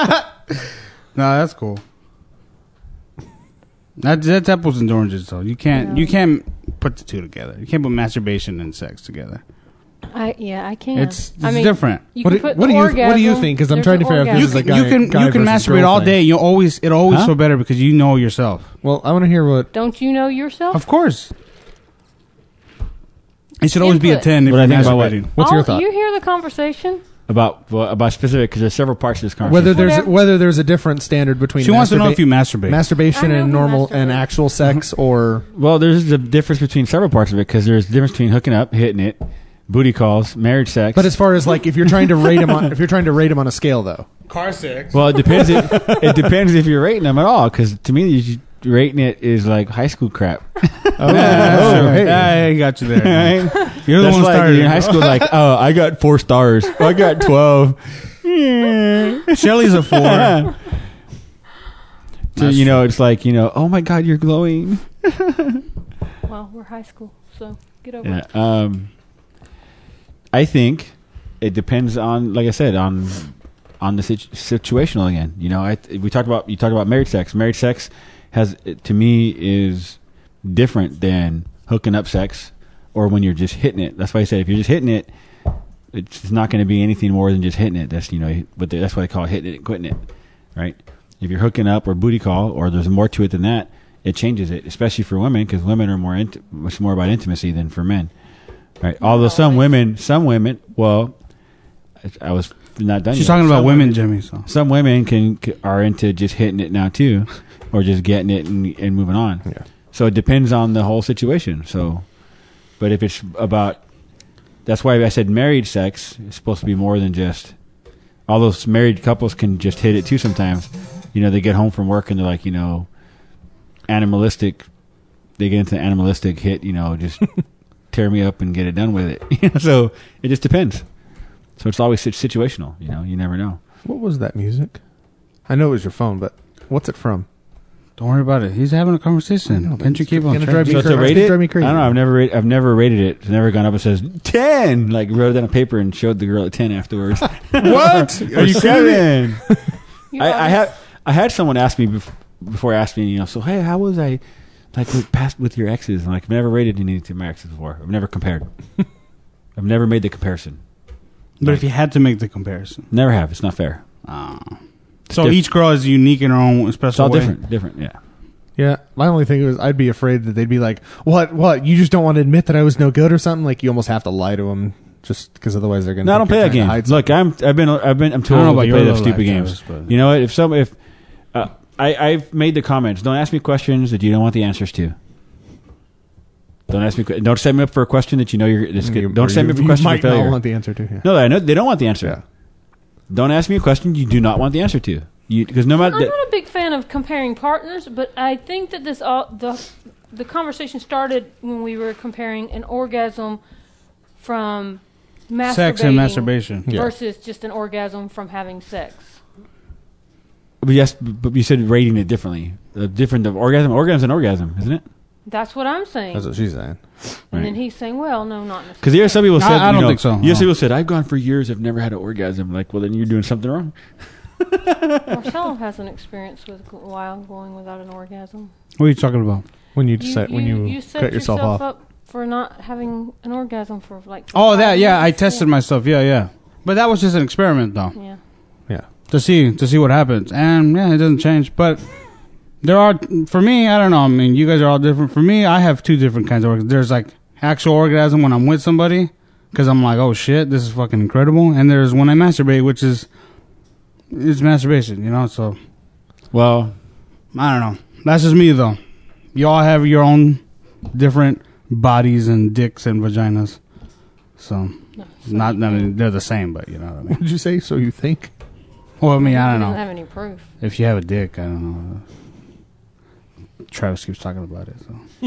No, that's cool. That's that's apples and oranges though. You can't Yeah. you can't put the two together. You can't put masturbation and sex together. I yeah, I can. It's, it's I mean, different. You What can do- put what the do you- what do you orgasm. think? 'Cause I'm There's trying to an figure out if You this is orgasm. a can, guy- you can guy you can versus masturbate girl all thing. day. You always it always Huh? feel better because you know yourself. Well, I want to hear what. Don't you know yourself? Of course. It should always be a Input. ten if What you're I think about what- masturbating. What's All- your thought? You hear the conversation? about well, about specific because there's several parts of this conversation. Whether there's Whatever. whether there's a different standard between She wants to know masturba- if you masturbate. masturbation I know and who normal and masturbates. actual sex, or Well, there's a difference between several parts of it because there's a difference between hooking up, hitting it, booty calls, marriage sex. but as far as like if you're trying to rate them on if you're trying to rate them on a scale though, Car sex. well, it depends. If, it depends if you're rating them at all. Because to me, you, rating it is like high school crap. oh, Yeah, oh, sure. hey. Yeah, I got you there. Right? You're the That's one like started. in high school. Like, oh, I got four stars. I got twelve. Shelly's a four. So, you know, it's like, you know, oh my God, you're glowing. Well, we're high school, so get over Yeah. it. Um, I think it depends on, like I said, on on the situ- situational again. You know, I we talked about you talked about marriage sex. Marriage sex has, to me, is different than hooking up sex or when you're just hitting it. That's why I said if you're just hitting it, it's not going to be anything more than just hitting it. That's you know, but that's why they call it hitting it and quitting it, right? If you're hooking up or booty call or there's more to it than that, it changes it, especially for women because women are more int- much more about intimacy than for men, right? Although some women, some women, well, I, I was not done. She's yet. talking about Some women, Jimmy. So Some women can c- are into just hitting it now too, or just getting it and, and moving on. Yeah. So it depends on the whole situation. So, but if it's about, that's why I said married sex is supposed to be more than just. All those married couples can just hit it too sometimes. You know, they get home from work and they're like, you know, animalistic. They get into the animalistic hit. You know, just tear me up and get it done with it. So it just depends. So it's always sit- situational. You know, you never know. What was that music? I know it was your phone, but what's it from? don't worry about it. He's having a conversation. Can't you keep on gonna track? drive me So cra- to rate it's it, drive me crazy. I don't know. I've never, rate, I've never rated it. It's never gone up and says ten. Like wrote it on a paper and showed the girl a ten afterwards. What? Or Are you kidding? seven. You I, I always- had I had someone ask me bef- before asking me, you know, so hey, how was I like with past with your exes? I'm like, I've never rated any to my exes before. I've never compared. I've never made the comparison. But if you had to make the comparison, Never have. It's not fair. uh, so diff- each girl is unique in her own special It's all way. different. Different. Yeah. Yeah, my only thing was I'd be afraid that they'd be like, "What? What? You just don't want to admit that I was no good or something?" Like you almost have to lie to them just because otherwise they're gonna. No, I don't think play you're that trying to game. hide Look, I'm I've been I've been I'm too I don't know old about to your play those love stupid life, games. Travis, but- You know what? If some if uh, I I've made the comments, don't ask me questions that you don't want the answers to. Don't ask me. que- Don't set me up for a question that you know you're. This something. could, You- don't set me up for a you question might for not failure. want the answer to. Yeah. No, I know they don't want the answer. Yeah. Don't ask me a question you do not want the answer to. You because no matter I'm the, not a big fan of comparing partners, but I think that this all the the conversation started when we were comparing an orgasm from masturbating Sex and masturbation. Yeah. versus just an orgasm from having sex. but yes, but you said rating it differently. The different of orgasm. Orgasm's an orgasm, isn't it? That's what I'm saying. That's what she's saying. And then he's saying, "Well, no, not necessarily." Because there are some people I- said, I you don't know, think so. You No. some people said, I've gone for years, I've never had an orgasm. Like, well, then you're doing something wrong. Marcel has an experience with a while going without an orgasm. What are you talking about? When you decide, when you, set cut yourself, off. up for not having an orgasm for like. Oh, five that yeah. I minutes. tested myself. Yeah, yeah. But that was just an experiment, though, Yeah. Yeah. to see to see what happens. And yeah, it doesn't change. But there are for me. I don't know. I mean, you guys are all different. For me, I have two different kinds of orgasms. There's like actual orgasm when I'm with somebody because I'm like, oh shit, this is fucking incredible. And there's when I masturbate, which is it's masturbation. You know, so. Well, I don't know. That's just me, though. You all have your own different bodies and dicks and vaginas. So, No, not, I mean, they're the same, but you know what I mean. What did you say? So you think? Well, I mean, I He don't doesn't know. have any proof. If you have a dick, I don't know. Travis keeps talking about it, so.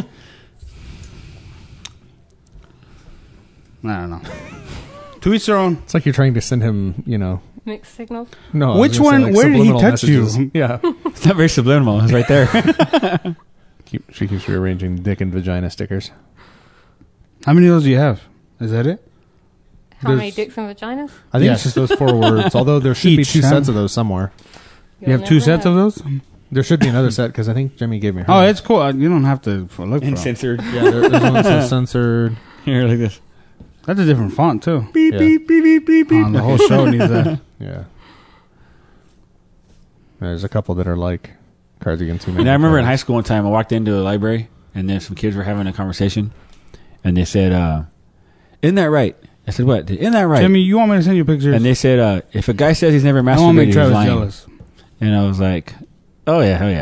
I don't know. To each their own. It's like you're trying to send him, you know. Mixed signals. No. I was Which gonna say, one- where did he subliminal touch you? messages. Yeah. it's not very subliminal. It's right there. Keep, she keeps rearranging dick and vagina stickers. How many of those do you have? Is that it? How many There's- dicks and vaginas? I think Yes. it's just those four words. Although there should be Each, two huh? sets of those somewhere. You have two sets of those? There should be another set because I think Jimmy gave me. Her. Oh, it's cool. Uh, You don't have to f- look for and them. censored. yeah. There, there's one that says censored. Here, like this. That's a different font, too. Beep, Yeah. beep, beep, beep, beep, beep. Um, the whole show needs that. Yeah. There's a couple that are like Cards Against Humanity. And I remember in high cards. school one time, I walked into a library, and then some kids were having a conversation, and they said, uh, isn't that right? I said, what? Isn't that right? Jimmy, you want me to send you pictures? And they said, uh, if a guy says he's never I don't want to masturbated, make he's Travis lying. jealous. And I was like, oh, yeah, oh,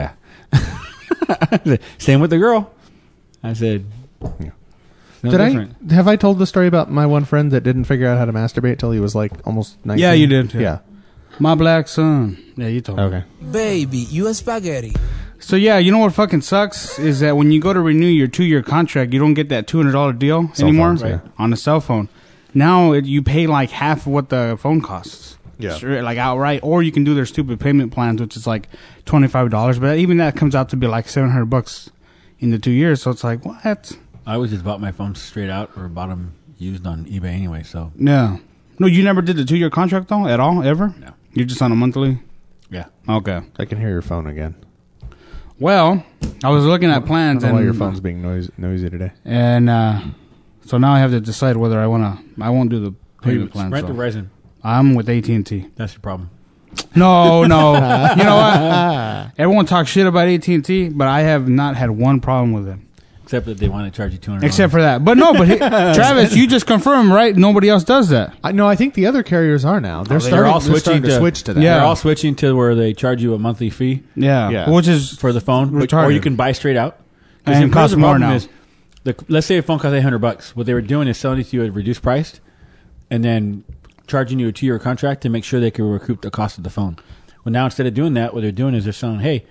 yeah. Same with the girl. I said, Yeah. no Did different. I have I told the story about my one friend that didn't figure out how to masturbate till he was like almost nineteen? Yeah, you did. Yeah. My black son. Yeah, you told me. Okay. Baby, you a spaghetti. So, yeah, you know what fucking sucks is that when you go to renew your two-year contract, you don't get that two hundred dollars deal Cell anymore phones, yeah. on a cell phone. Now it, you pay like half of what the phone costs. Yeah. Sure, like outright. Or you can do their stupid payment plans, which is like twenty-five dollars. But even that comes out to be like seven hundred bucks in the two years. So it's like, what? I always just bought my phone straight out or bought them used on eBay anyway. So, Yeah. No, you never did the two-year contract, though, at all, ever? No. You're just on a monthly? yeah. Okay. I can hear your phone again. Well, I was looking at I plans, don't know why and your phone's being noisy, noisy today. and uh, so now I have to decide whether I want to. I won't do the payment plan. Sprint so. or Verizon? I'm with A T and T. That's your problem. No, no. You know what? Everyone talks shit about A T and T, but I have not had one problem with it. Except that they want to charge you two hundred dollars. Except for that. But no, but he, Travis, you just confirmed, right? Nobody else does that. I, no, I think the other carriers are now. They're Oh, they're starting, all they're switching starting to, to- switch to that. Yeah. They're all switching to where they charge you a monthly fee Yeah. Yeah. Which is for the phone, but- or retarded. you can buy straight out. 'Cause And here's costs the more problem now. is, the, let's say a phone costs eight hundred bucks. What they were doing is selling it to you at a reduced price, and then charging you a two-year contract to make sure they can recoup the cost of the phone. Well, now instead of doing that, what they're doing is they're saying, "Hey,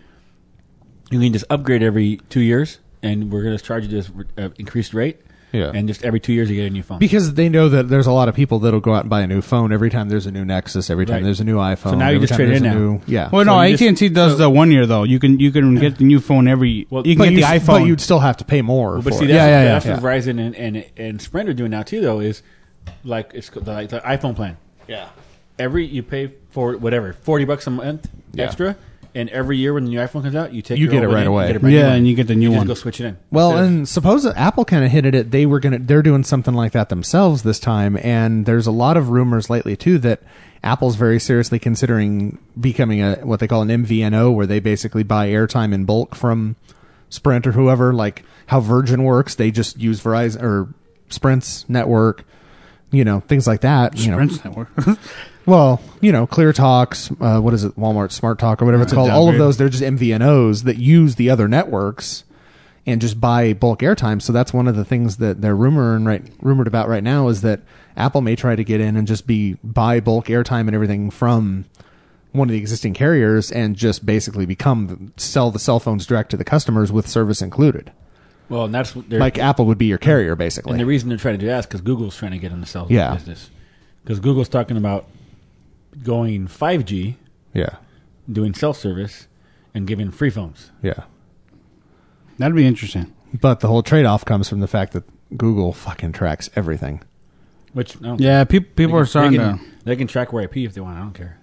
you can just upgrade every two years, and we're going to charge you this uh, increased rate, Yeah. and just every two years you get a new phone." Because they know that there's a lot of people that'll go out and buy a new phone every time there's a new Nexus, every time Right. there's a new iPhone. So now you every just time trade it there's in a now. new- yeah. Well, no, So you A T and T just- does so- the one year though. You can you can get the new phone every. Well, you can but get you, the s- iPhone. but you'd still have to pay more. But for see, it. that's, Yeah, yeah, that's yeah. what Verizon and, and and Sprint are doing now too. Though is like it's the, like the iPhone plan. yeah. Every you pay for whatever forty bucks a month Yeah. extra, and every year when the new iPhone comes out, you take You your get old it one right in, away. You get a brand Yeah, new one. and you get the new you one. Just go switch it in. Well, Instead of- and suppose that Apple kind of hinted it. They were gonna. They're doing something like that themselves this time, and there's a lot of rumors lately too that Apple's very seriously considering becoming a what they call an M V N O, where they basically buy airtime in bulk from Sprint or whoever. Like how Virgin works, they just use Verizon or Sprint's network. You know, things like that. You know, Sprint's network. well, you know, Clear Talks, uh, what is it, Walmart Smart Talk or whatever it's It's a called. All of downgrade. those, they're just M V N Os that use the other networks and just buy bulk airtime. So that's one of the things that they're rumoring right, rumored about right now is that Apple may try to get in and just be buy bulk airtime and everything from one of the existing carriers and just basically become sell the cell phones direct to the customers with service included. well, and that's what they're Like Apple would be your carrier basically. and the reason they're trying to do that is because Google's trying to get in the cell Yeah. business. Because Google's talking about going five G, yeah. doing self service, and giving free phones. Yeah. That'd be interesting. But the whole trade-off comes from the fact that Google fucking tracks everything. Which I don't Yeah, pe- people They are can- starting they can, to. They can track where I pee if they want. I don't care.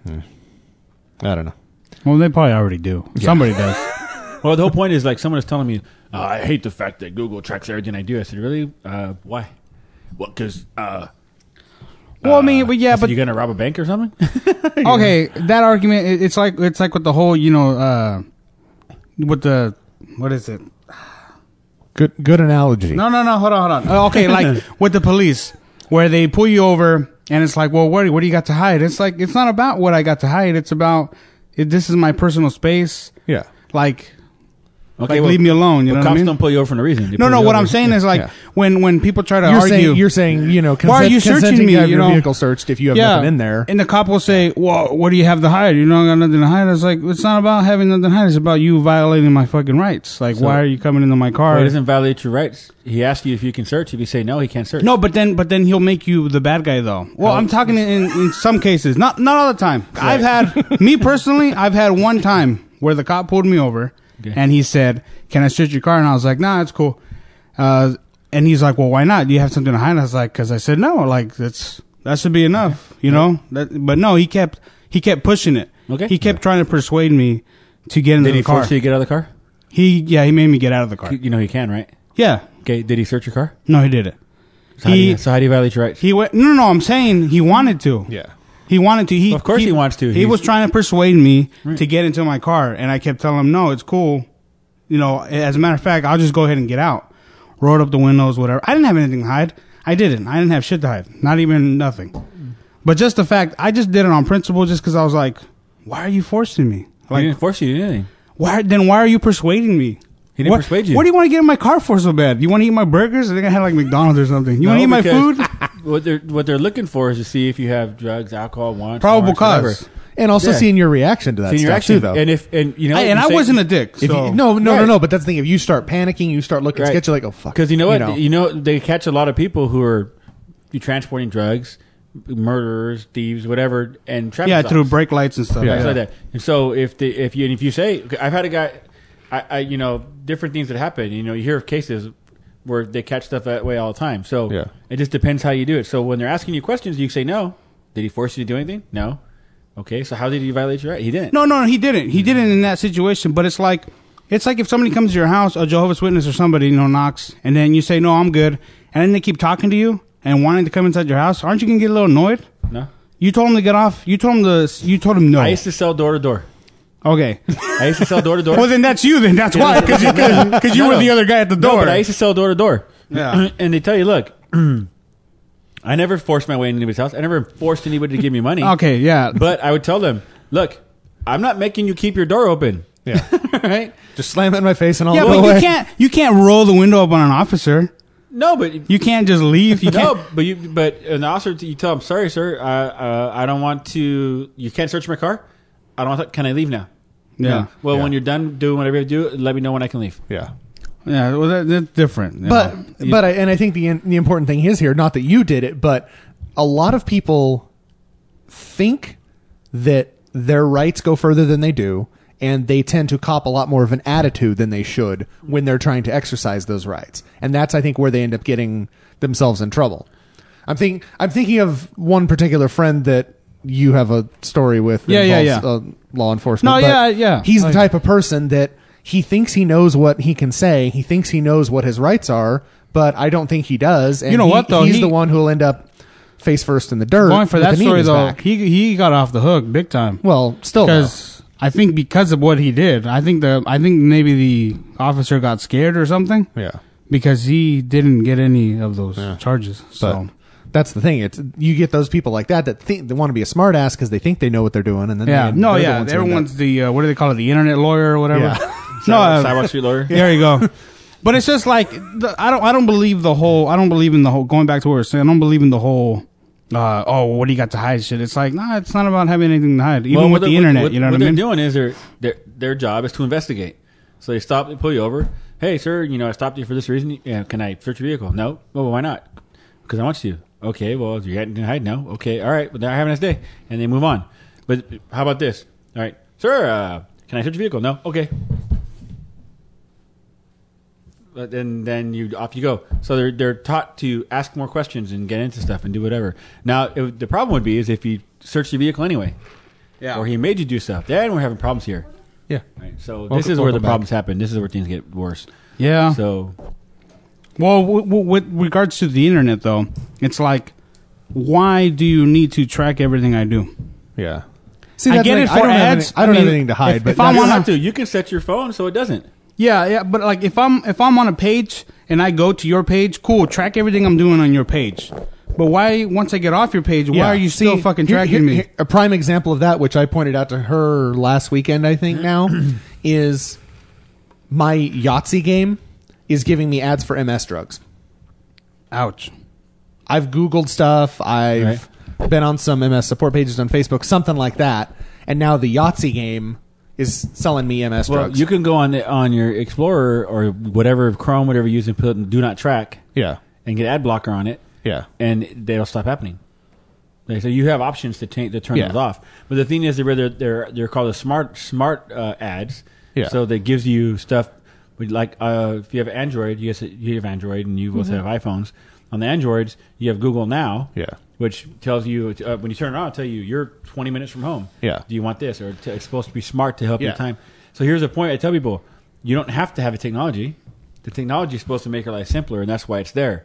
I don't know. Well, they probably already do. Somebody does. Well, the whole point is like someone is telling me, oh, I hate the fact that Google tracks everything I do. I said, really? Uh, why? Well, because uh, Well, I mean, but yeah, I said, but you gonna rob a bank or something? okay, that argument. it- It's like it's like with the whole, you know, uh, with the what is it? Good good analogy. No, no, no. Hold on, hold on. Uh, Okay, like with the police, where they pull you over, and it's like, well, what, what do you got to hide? It's like it's not about what I got to hide. It's about it, this is my personal space. Yeah. Like, Okay, like well, leave me alone. You but know what I cops mean? don't pull you over for no reason. They No, pull no. you What over- I'm saying is like Yeah. when when people try to You're argue, saying you're saying, you know, consent, why are you searching consenting me? to have You your know? vehicle searched if you have nothing in there. And the cop will say, well, what do you have to hide? You don't got nothing to hide. It's like, it's not about having nothing to hide. It's about you violating my fucking rights. Like, So- why are you coming into my car? Well, it doesn't violate your rights. He asks you if you can search. If you say no, he can't search. No, but then, but then he'll make you the bad guy, though. Well, I'm talking in, in some cases, not not all the time. I've had me personally. I've had one time where the cop pulled me over, Okay. and he said, "Can I search your car?" And I was like, "Nah, it's cool." Uh, and he's like, "Well, why not? Do you have something to hide?" I was like, "Cause I said no. Like that's that should be enough, you know." That, but no, he kept he kept pushing it. Okay. He kept trying to persuade me to get into Did the he car. force you to get out of the car? He yeah, he made me get out of the car. You you know he can, right? Yeah. Okay. Did he search your car? No, he did it. So, how, do He you, so how do you violate your rights? he went. No, no, no. I'm saying he wanted to. Yeah. He wanted to. He Of course he wants to. He He's- was trying to persuade me to get into my car, and I kept telling him, "No, it's cool." You know, as a matter of fact, I'll just go ahead and get out. Rolled up the windows, whatever. I didn't have anything to hide. I I didn't. I didn't have shit to hide. Not even nothing. But just the fact, I just did it on principle just because I was like, why are you forcing me? Like, he didn't force you to do anything. Why, then why are you persuading me? He didn't what, persuade you. What do you want to get in my car for so bad? You want to eat my burgers? I think I had like McDonald's or something. You No, want to eat my because food? What they're what they're looking for is to see if you have drugs, alcohol, wants, Probable warrants, whatever. cause. And also Yeah. seeing your reaction to that Seeing stuff your action, too, though. and if and you know, I, and you I say- wasn't a dick. if So. you, no, no, Right. no, no. But that's the thing. If you start panicking, you start looking Right. sketchy. Like, oh fuck. Because you know what, You know. you know they catch a lot of people who are you transporting drugs, murderers, thieves, whatever, and traffic Yeah, stops. through brake lights and stuff. Yeah. Things Yeah. like that. And so if the if you and if you say, okay, I've had a guy, I, I you know different things that happen. You know, you hear of cases where they catch stuff that way all the time. So Yeah. it just depends how you do it. So when they're asking you questions, you say no. Did he force you to do anything? No. Okay, so how did he violate your right? He didn't. No, no, no, he didn't. He didn't in that situation. But it's like, it's like if somebody comes to your house, a Jehovah's Witness or somebody, you know, knocks, and then you say, no, I'm good, and then they keep talking to you and wanting to come inside your house. Aren't you gonna get a little annoyed? No. You told him to get off. You told him to. You told him no. I used to sell door to door. Okay. I used to sell door to door. Well, then that's you. Then that's why, because you, cause you No, were no. the other guy at the No, door. but I used to sell door to door. Yeah. And they tell you, look, I never forced my way into anybody's house. I never forced anybody to give me money. Okay. Yeah. But I would tell them, look, I'm not making you keep your door open. Yeah. Right? Just slam it in my face and I'll yeah, go but away. you can't. You can't roll the window up on an officer. No, but You can't just leave. You no, can't. but you but an officer, you tell him, sorry, sir, I uh, I don't want to. You can't search my car. I don't. Want to, can I leave now? Yeah. No. Well, Yeah. when you're done doing whatever you do, let me know when I can leave. Yeah. Yeah. Well, that, that's different. you But know. You- but I, and I think the the important thing is here, not that you did it, but a lot of people think that their rights go further than they do, and they tend to cop a lot more of an attitude than they should when they're trying to exercise those rights. And that's, I think, where they end up getting themselves in trouble. I'm think I'm thinking of one particular friend that you have a story with. that Yeah, yeah, involves, Uh, law enforcement. No, but yeah, yeah. He's the Like- type of person that he thinks he knows what he can say. He thinks he knows what his rights are, but I don't think he does. And You know he- what, though? He's He- the one who'll end up face first in the dirt. going for with that the knee in story his though, back. he he got off the hook big time. well, still though. Because I think because of what he did, I think the I think maybe the officer got scared or something yeah. because he didn't get any of those Yeah. charges. But So that's the thing. It's you get those people like that that think they want to be a smart ass because they think they know what they're doing, and then yeah, they, no, they're the yeah, ones who end everyone's up- the uh, what do they call it, the internet lawyer or whatever. Yeah. no, uh, Sidewalk street lawyer. there you go. But it's just like the, I don't I don't believe the whole I don't believe in the whole going back to what we we're saying. I don't believe in the whole. Uh, oh, what do you got to hide? Shit, it's like nah, it's not about having anything to hide. Even Well, with what the they- internet, what, you know what, what I mean? they're doing is their their their job is to investigate. So they stop, they pull you over. Hey, sir, you know I stopped you for this reason. Yeah, can I search your vehicle? No. Well, why not? Because I want you to. Okay. Well, you got anything to hide? No. Okay. All right. But have a nice day, and they move on. But how about this? All right, sir, uh, can I search your vehicle? No. Okay. But then, then you off you go. So they're they're taught to ask more questions and get into stuff and do whatever. Now it, the problem would be is if you search your vehicle anyway, Yeah. or he made you do stuff. Then we're having problems here. yeah. Right. So Welcome- this is where the welcome back. problems happen. This is where things get worse. Yeah. So Well, w- w- with regards to the internet, though, it's like, why do you need to track everything I do? Yeah. See, I that's get the it thing. I for don't have ads. any- I don't I mean, have anything to hide, if- but if I you that's- don't wanna- have to. You can set your phone so it doesn't. Yeah, yeah, but like if I'm if I'm on a page and I go to your page, cool, track everything I'm doing on your page. But why, once I get off your page, why Yeah. are you still See, fucking here- tracking here- me? here- a prime example of that, which I pointed out to her last weekend, I think now, is my Yahtzee game is giving me ads for M S drugs. Ouch. I've Googled stuff. I've been on some M S support pages on Facebook, something like that. And now the Yahtzee game is selling me M S Well, drugs. you can go on the, on your Explorer or whatever Chrome, whatever you use, and put do not track yeah. and get ad blocker on it, Yeah. and they'll stop happening. Like, so you have options to change to turn Yeah. those off. But the thing is, they're they're they're, they're called the smart smart uh, ads. Yeah. So that gives you stuff with, like uh, if you have Android, you guess you have Android, and you both Mm-hmm. have iPhones. On the Androids, you have Google Now. Yeah. Which tells you uh, when you turn it on, it'll tell you you're twenty minutes from home. Yeah. Do you want this? Or t- it's supposed to be smart to help Yeah. your time. So here's the point: I tell people, you don't have to have a technology. The technology is supposed to make your life simpler, and that's why it's there.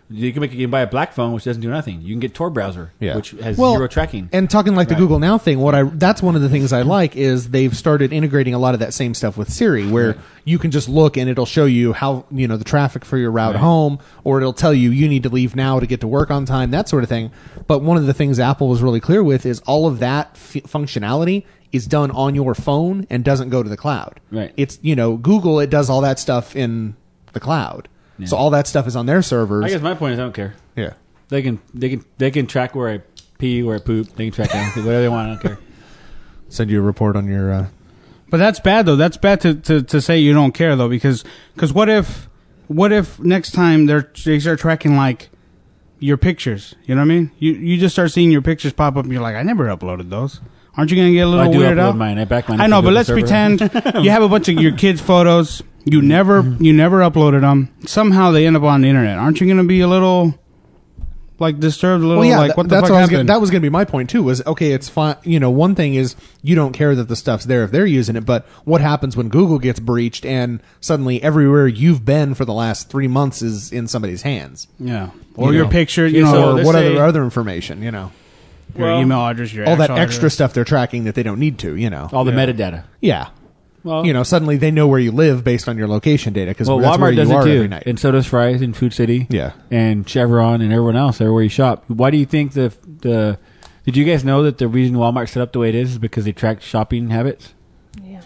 You can make you can buy a black phone, which doesn't do nothing. You can get Tor browser, Yeah. which has Well, zero tracking. And talking like Right. the Google Now thing, what I that's one of the things I like is they've started integrating a lot of that same stuff with Siri, where Right. you can just look and it'll show you how you know the traffic for your route Right. home, or it'll tell you you need to leave now to get to work on time, that sort of thing. But one of the things Apple was really clear with is all of that f- functionality is done on your phone and doesn't go to the cloud. Right. It's you know Google, it does all that stuff in the cloud, Yeah. so all that stuff is on their servers. I guess my point is I don't care. Yeah. They can they can they can track where I pee, where I poop. They can track anything, whatever they want. I don't care. Send you a report on your. Uh, But that's bad though. That's bad to, to, to say you don't care though, because cause what if what if next time they're they start tracking like your pictures? You know what I mean? You you just start seeing your pictures pop up and you're like, I never uploaded those. Aren't you gonna get a little I do weirded upload out? mine. I back mine. I up know, to but Google let's server. pretend you have a bunch of your kids' photos. You never you never uploaded them. Somehow they end up on the internet. Aren't you gonna be a little like disturbed? A little Well, yeah, like that- what the that's fuck what I was happened? gonna, that was going to be my point too. Was okay, it's fine. You know, one thing is you don't care that the stuff's there if they're using it, but what happens when Google gets breached and suddenly everywhere you've been for the last three months is in somebody's hands, yeah, or You your know. picture, Yeah, you know, so or let's what say- other other information, you know, your well, email address, your all that actual extra address. stuff they're tracking that they don't need to, you know. all the Yeah. metadata. Yeah, Well, you know, suddenly they know where you live based on your location data because well, that's where Walmart you does are it every too, night. and so does Fry's in Food City. Yeah. and Chevron and everyone else everywhere you shop. Why do you think the the? Did you guys know that the reason Walmart set up the way it is is because they track shopping habits? Yeah.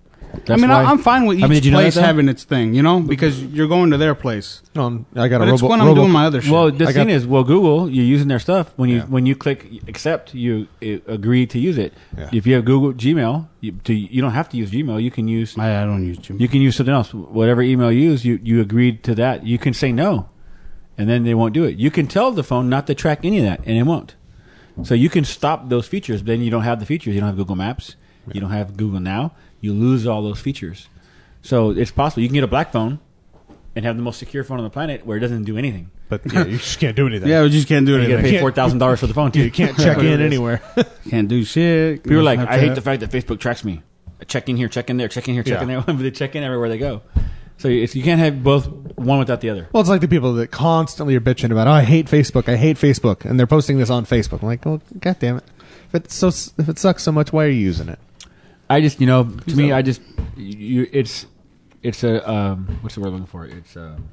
I That's mean, why- I I'm fine with each I mean, did you know place that, though? having its thing, you know, because you're going to their place. Um, I got But a it's robo, when I'm robo- doing my other shit. Well, the I thing got- is, well, Google, you're using their stuff. When you Yeah. when you click accept, you uh, agree to use it. Yeah. If you have Google Gmail, you, to, you don't have to use Gmail. You can use I, I don't use Gmail. you can use something else. Whatever email you use, you you agreed to that. You can say no, and then they won't do it. You can tell the phone not to track any of that, and it won't. So you can stop those features. But then you don't have the features. You don't have Google Maps. You don't have Google Now. You lose all those features. So it's possible you can get a black phone and have the most secure phone on the planet where it doesn't do anything. but yeah, you just can't do anything. Yeah, we just can't do You got to anything. pay four thousand dollars for the phone too. you can't check in anywhere. Can't do shit. People are like, Snapchat. I hate the fact that Facebook tracks me. I check in here, check in there, check in here, check Yeah. in there. But they check in everywhere they go. So it's, you can't have both one without the other. Well, it's like the people that constantly are bitching about, oh, I hate Facebook, I hate Facebook, and they're posting this on Facebook. I'm like, well, God damn it! If it's so, if it sucks so much, why are you using it? I just, you know, to me, I just, you, it's, it's a, um, what's the word I'm looking for? It's, um,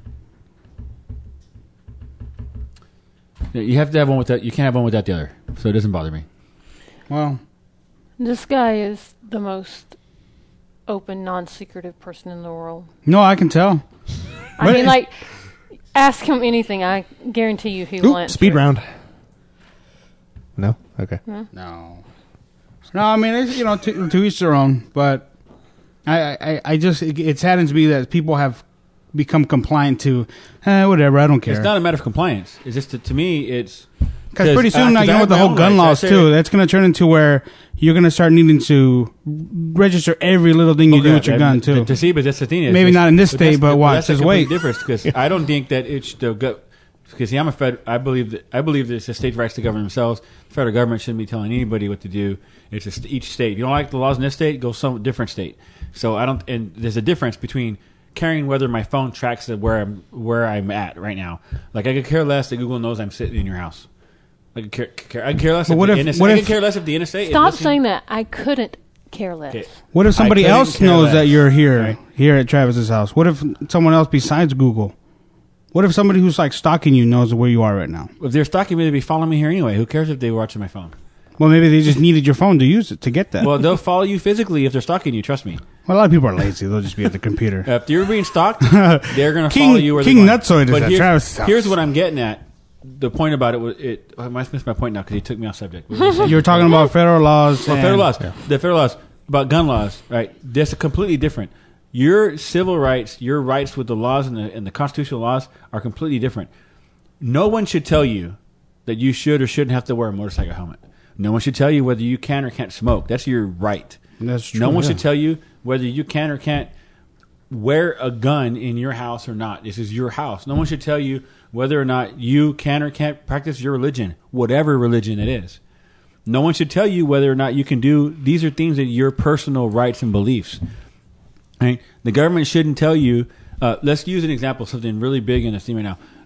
you have to have one without, you can't have one without the other. So it doesn't bother me. Well, This guy is the most open, non-secretive person in the world. no, I can tell. I But mean, it's- like, ask him anything. I guarantee you he Ooh, will answer. speed round. No, okay. No, no. I mean, it's, you know, to, to each their own. But I, I, I just it, it saddens me that people have become compliant to, eh, whatever. I don't care. It's not a matter of compliance. It's just, that to me, it's, Because pretty uh, soon, 'cause like, you I know, have with the my whole own gun rights. I laws say- too, that's going to turn into where you're going to start needing to register every little thing you do Okay, with your and gun to- too. To see, but that's the thing is, Maybe it's- not in this state, that's but the- watch, That's a just complete wait. difference because I don't think that it should go. Because see, I'm a fed. I believe that I believe that it's the state rights to govern themselves. The federal government shouldn't be telling anybody what to do. It's just each state. If you don't like the laws in this state, go some different state. So I don't. And there's a difference between caring whether my phone tracks where I'm where I'm at right now. Like I could care less that Google knows I'm sitting in your house. I could care. care I could care less. But if what the if- N S A, what I if- could care less if the N S A. is Stop listening- saying that. I couldn't care less. Okay. What if somebody I couldn't else care knows less. that you're here, Right. here at Travis's house? What if someone else besides Google? What if somebody who's like stalking you knows where you are right now? If they're stalking me, they'd be following me here anyway. Who cares if they were watching my phone? Well, maybe they just needed your phone to use it to get that. Well, they'll follow you physically if they're stalking you. Trust me. Well, a lot of people are lazy; they'll just be at the computer. If you're being stalked, they're going to King- follow you where King they're going. Nutsoid is But at here's, Travis' house. here's what I'm getting at. The point about it was it. I must miss my point now because he took me off subject. What was I saying? You were talking about federal laws. Well, and- federal laws. The federal laws about gun laws, right? That's a completely different. Your civil rights, your rights with the laws and the, and the constitutional laws are completely different. No one should tell you that you should or shouldn't have to wear a motorcycle helmet. No one should tell you whether you can or can't smoke. That's your right. That's true. No one yeah. should tell you whether you can or can't wear a gun in your house or not. This is your house. No one should tell you whether or not you can or can't practice your religion, whatever religion it is. No one should tell you whether or not you can do. These are things that your personal rights and beliefs. Right? The government shouldn't tell you. Uh, let's use an example of something really big in the scene right now.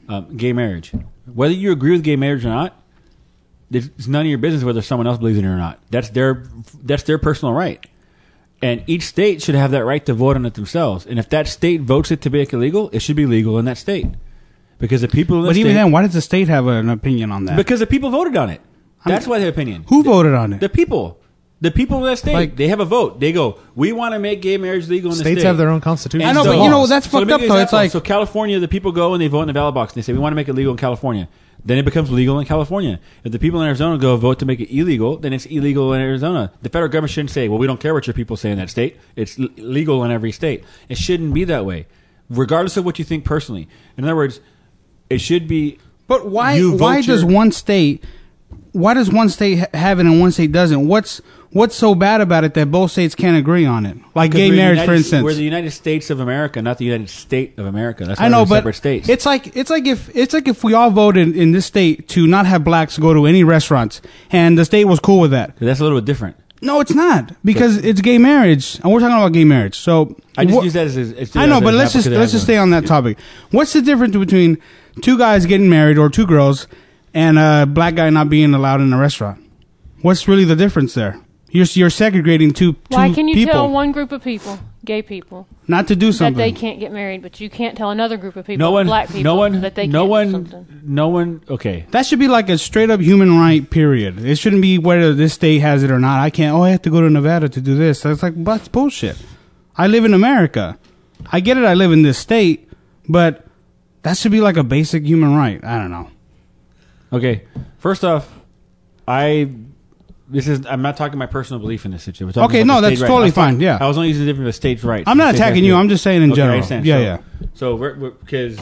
um, gay marriage. Whether you agree with gay marriage or not, it's none of your business whether someone else believes in it or not. That's their that's their personal right. And each state should have that right to vote on it themselves. And if that state votes it to make it illegal, it should be legal in that state. Because the people in the But state... even then, why does the state have an opinion on that? Because the people voted on it. That's I'm- why they have opinion. Who voted on it? The people. The people in that state. Like- they have a vote. They go, we want to make gay marriage legal in the state. States have their own constitution. I know, but you know, that's So to fucked make up, an though. It's example, like- So California, the people go and they vote in the ballot box and they say, we want to make it legal in California. Then it becomes legal in California. If the people in Arizona go vote to make it illegal, then it's illegal in Arizona. The federal government shouldn't say, well, we don't care what your people say in that state. It's l- legal in every state. It shouldn't be that way, regardless of what you think personally. In other words, it should be... But why? you vote Why your- does one state? Why does one state ha- have it and one state doesn't? What's What's so bad about it that both states can't agree on it? Like Because gay we're the marriage, United- for instance. We're the United States of America, not the United State of America. That's why I know, we're but separate states. it's like it's like if it's like if we all voted in this state to not have blacks go to any restaurants, and the state was cool with that. That's a little bit different. No, it's not because it's gay marriage, and we're talking about gay marriage. So I just wha- use that as, as, as I know, as but an let's example just because it let's has just one. stay on that topic. What's the difference between two guys getting married or two girls and a black guy not being allowed in a restaurant? What's really the difference there? You're you're segregating two, two Why can you people tell one group of people, gay people, not to do that something. they can't get married, but you can't tell another group of people, No one, black people, no one, that they no can't do one, something? no one. Okay, That should be like a straight up human right. Period. It shouldn't be whether this state has it or not. I can't. Oh, I have to go to Nevada to do this. That's like that's bullshit. I live in America. I get it. I live in this state, but that should be like a basic human right. I don't know. okay. First off, I. This is. I'm not talking my personal belief in this situation. We're talking Okay, about no, the that's state right. totally I was talking- fine, yeah. I was only using the difference of states' rights. I'm not States attacking rights you. do- I'm just saying in Okay, I general. understand. Yeah, so, yeah. So we're because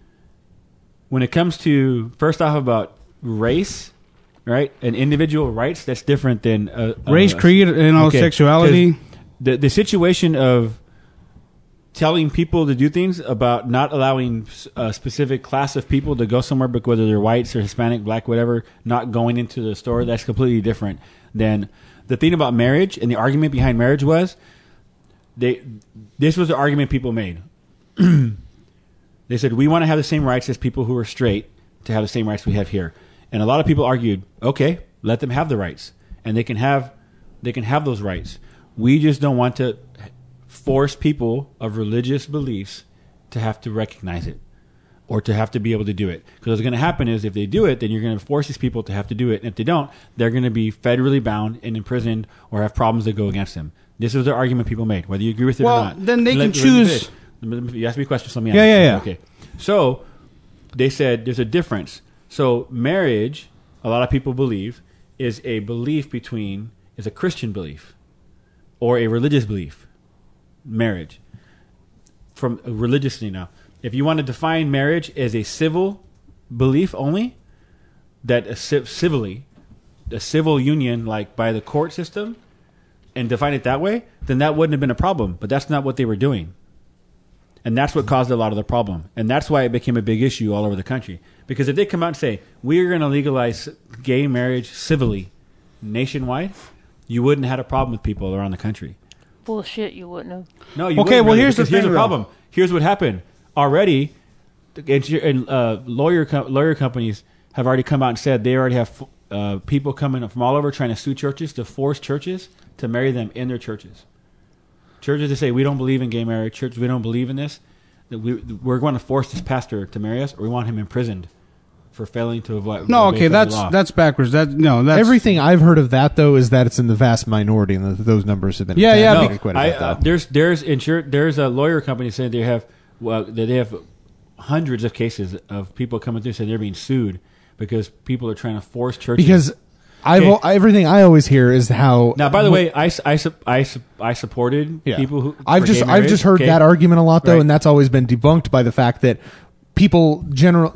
when it comes to first off about race, right, and individual rights, that's different than uh, Race, uh, creed, and all okay, sexuality. 'cause The the situation of telling people to do things about not allowing a specific class of people to go somewhere, but whether they're whites or Hispanic, black, whatever, not going into the store, that's completely different than the thing about marriage. And the argument behind marriage was they. This was the argument people made. They said we want to have the same rights as people who are straight to have the same rights we have here. And a lot of people argued, okay, let them have the rights, and they can have they can have those rights. We just don't want to force people of religious beliefs to have to recognize it or to have to be able to do it. Because what's going to happen is if they do it, then you're going to force these people to have to do it. And if they don't, they're going to be federally bound and imprisoned or have problems that go against them. This was the argument people made, whether you agree with it Well, or not. then they Let- can let me choose- finish. You asked me questions, let me Yeah, answer. yeah, yeah. Okay. So they said there's a difference. So marriage, a lot of people believe, is a belief between, is a Christian belief or a religious belief. Marriage. From religiously now. If you want to define marriage as a civil belief only, that a civ- civilly, a civil union like by the court system, and define it that way, then that wouldn't have been a problem. But that's not what they were doing. And that's what caused a lot of the problem. And that's why it became a big issue all over the country. Because if they come out and say, we're going to legalize gay marriage civilly nationwide, you wouldn't have had a problem with people around the country. Bullshit, you wouldn't have. No, you Okay, wouldn't well, really, here's the because here's thing, the though. problem. Here's what happened. Already, the- and, uh, lawyer com- lawyer companies have already come out and said they already have uh, people coming from all over trying to sue churches to force churches to marry them in their churches. Churches that say, we don't believe in gay marriage. Churches, we don't believe in this. That we, we're going to force this pastor to marry us, or we want him imprisoned for failing to avoid. No, obey okay, federal that's law. that's backwards. That no, that's Everything I've heard of that though is that it's in the vast minority, and th those numbers have been Yeah, yeah, been bec- quite I, a bit, uh, though. there's there's insur- there's a lawyer company saying they have well, that they have hundreds of cases of people coming through saying they're being sued because people are trying to force churches. because I've Okay. al- everything I always hear is how now, by the way, I, s- I, sup- I, sup- I supported Yeah. people who I've for just gay I've just marriage, heard okay? that argument a lot though, Right. and that's always been debunked by the fact that people general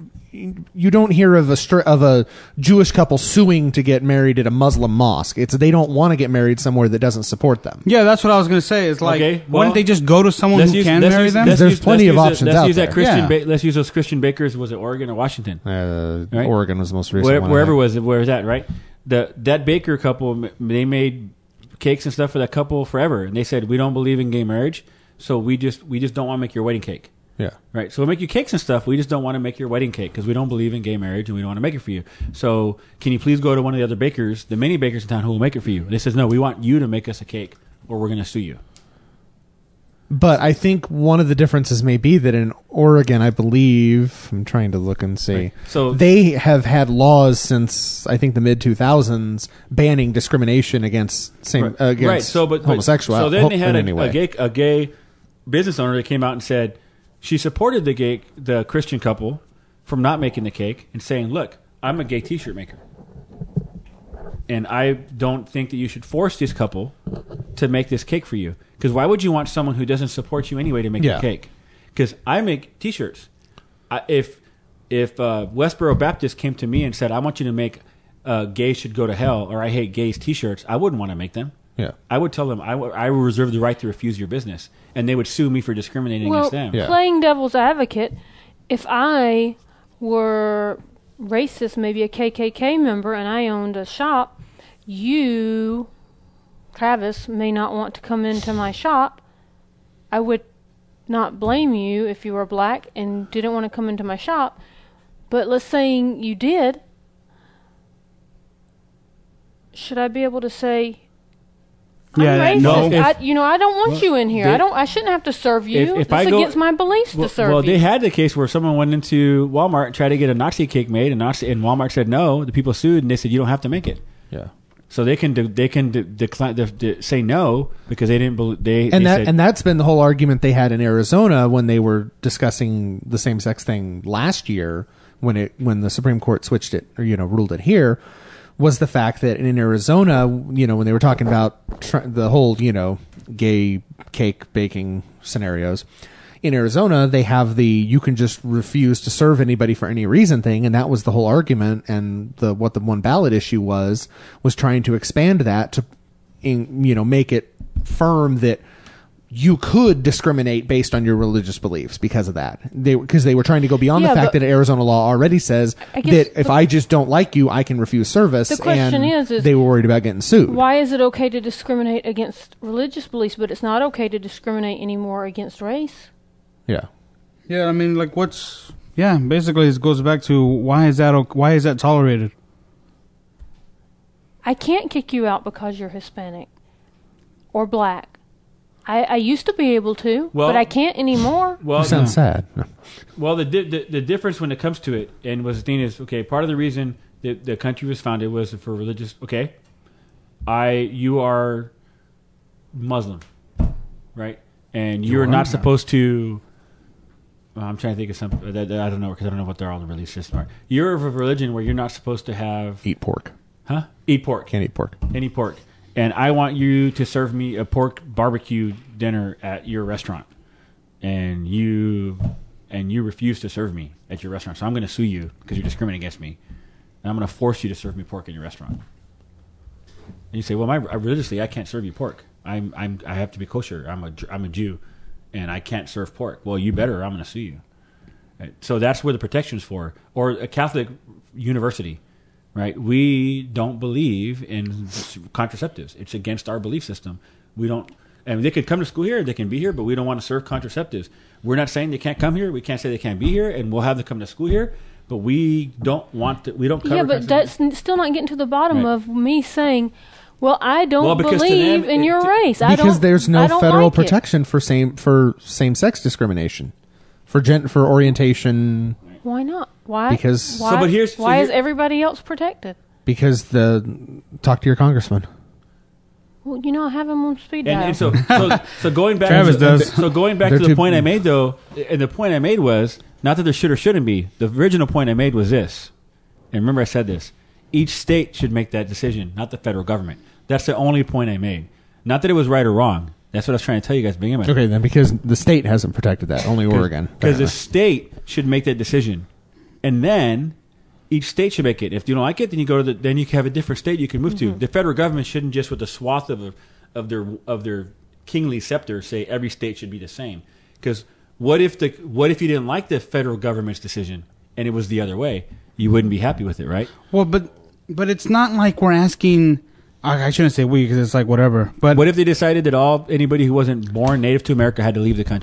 you don't hear of a str- of a Jewish couple suing to get married at a Muslim mosque. It's they don't want to get married somewhere that doesn't support them. yeah. That's what I was gonna say. It's like, Okay, why well, don't they just go to someone Let's who use- can let's marry use- them? let's There's use- plenty let's of use options Let's out use that there. Christian. Yeah. Ba- let's use those Christian bakers. Was it Oregon or Washington? Uh, Right. Oregon was the most recent Where, one. I wherever think. was it, where was that, right? The that baker couple, m- they made cakes and stuff for that couple forever, and they said we don't believe in gay marriage, so we just we just don't want to make your wedding cake. Yeah. Right. So we'll make you cakes and stuff. We just don't want to make your wedding cake because we don't believe in gay marriage and we don't want to make it for you. So can you please go to one of the other bakers, the many bakers in town who will make it for you? And they says, no, we want you to make us a cake or we're going to sue you. But I think one of the differences may be that in Oregon, I believe, I'm trying to look and see, Right. So they have had laws since I think the mid two thousands banning discrimination against same Right. uh, against right. So, but, but homosexual. So then they had a, anyway. a gay a gay business owner that came out and said she supported the gay the Christian couple from not making the cake and saying, "Look, I'm a gay T-shirt maker, and I don't think that you should force this couple to make this cake for you. Because why would you want someone who doesn't support you anyway to make Yeah. your cake? Because I make T-shirts. I, if if uh, Westboro Baptist came to me and said, "I want you to make uh, gays should go to hell" or "I hate gays" T-shirts, I wouldn't want to make them. Yeah. I would tell them I, w- I will reserve the right to refuse your business, and they would sue me for discriminating Well, against them. Yeah. playing devil's advocate, if I were racist, maybe a K K K member, and I owned a shop, you, Travis, may not want to come into my shop. I would not blame you if you were black and didn't want to come into my shop. But let's say you did. Should I be able to say, I'm Yeah, racist. no. If- I, you know, I don't want well, you in here. they- I don't. I shouldn't have to serve you. If- if it's I go- against my beliefs Well, to serve well, you. they had the case where someone went into Walmart and tried to get a Nazi cake made, and, Nazi, and Walmart said no. The people sued, and they said you don't have to make it. Yeah. So they can de- they can de- decline de- de- say no because they didn't believe they And they that said, and that's been the whole argument they had in Arizona when they were discussing the same sex thing last year when it when the Supreme Court switched it or you know ruled it here was the fact that in Arizona, you know, when they were talking about tr- the whole, you know, gay cake baking scenarios, in Arizona, they have the you can just refuse to serve anybody for any reason thing, and that was the whole argument. And the what the one ballot issue was was trying to expand that to, in, you know, make it firm that you could discriminate based on your religious beliefs because of that. They because they were trying to go beyond Yeah, the fact but that Arizona law already says I guess that if the- I just don't like you, I can refuse service. The question and is- is they were worried about getting sued. Why is it okay to discriminate against religious beliefs, but it's not okay to discriminate anymore against race? Yeah. Yeah, I mean, like, what's... Yeah, basically it goes back to why is that o- why is that tolerated? I can't kick you out because you're Hispanic or black. I, I used to be able to, Well- but I can't anymore. well You sound sad. well the, di- the the difference when it comes to it and was the thing is okay part of the reason that the country was founded was for religious okay I you are Muslim right and you're are not not. supposed to. Well, I'm trying to think of something that, that I don't know because I don't know what they're all the religious systems are. You're of a religion where you're not supposed to have Eat pork. huh eat pork Can't eat pork. any pork, and I want you to serve me a pork barbecue dinner at your restaurant, and you and you refuse to serve me at your restaurant, so I'm going to sue you because you're discriminating against me, and I'm going to force you to serve me pork in your restaurant. And you say, well, my religiously I can't serve you pork. I'm I'm I have to be kosher. I'm a I'm a Jew, and I can't serve pork. Well, you better. Or I'm going to sue you. Right? So that's where the protection's for, or a Catholic university. Right, we don't believe in contraceptives. It's against our belief system. We don't, and they could come to school here, they can be here, but we don't want to serve contraceptives. We're not saying they can't come here. We can't say they can't be here, and we'll have them come to school here. But we don't want to. We don't cover. Yeah, but contraceptives. that's n- still not getting to the bottom Right. of me saying, well, I don't Well, because to believe them, in it- your to- race. I Because don't, there's I no don't federal like it. protection for same for same sex discrimination. For gen, for orientation Why not? Why? Because- why, So, but here's- so why is here- everybody else protected? because the talk to your congressman. Well, you know, I have them on speed And, dial. and so, so, so going back. Travis to, does. So going back They're to the too- point I made, though, and the point I made was not that there should or shouldn't be. The original point I made was this, and remember I said this: each state should make that decision, not the federal government. That's the only point I made. Not that it was right or wrong. That's what I was trying to tell you guys. Beginning Okay, then because the state hasn't protected that, only Oregon. because the apparently. state should make that decision, and then each state should make it. If you don't like it, then you go to the, then you have a different state you can move to. The federal government shouldn't just with the swath of of their of their kingly scepter say every state should be the same. Because what if the what if you didn't like the federal government's decision and it was the other way? You wouldn't be happy with it, right? Well, but but it's not like we're asking. I I shouldn't say we because it's like whatever. But What if they decided that all anybody who wasn't born native to America had to leave the country?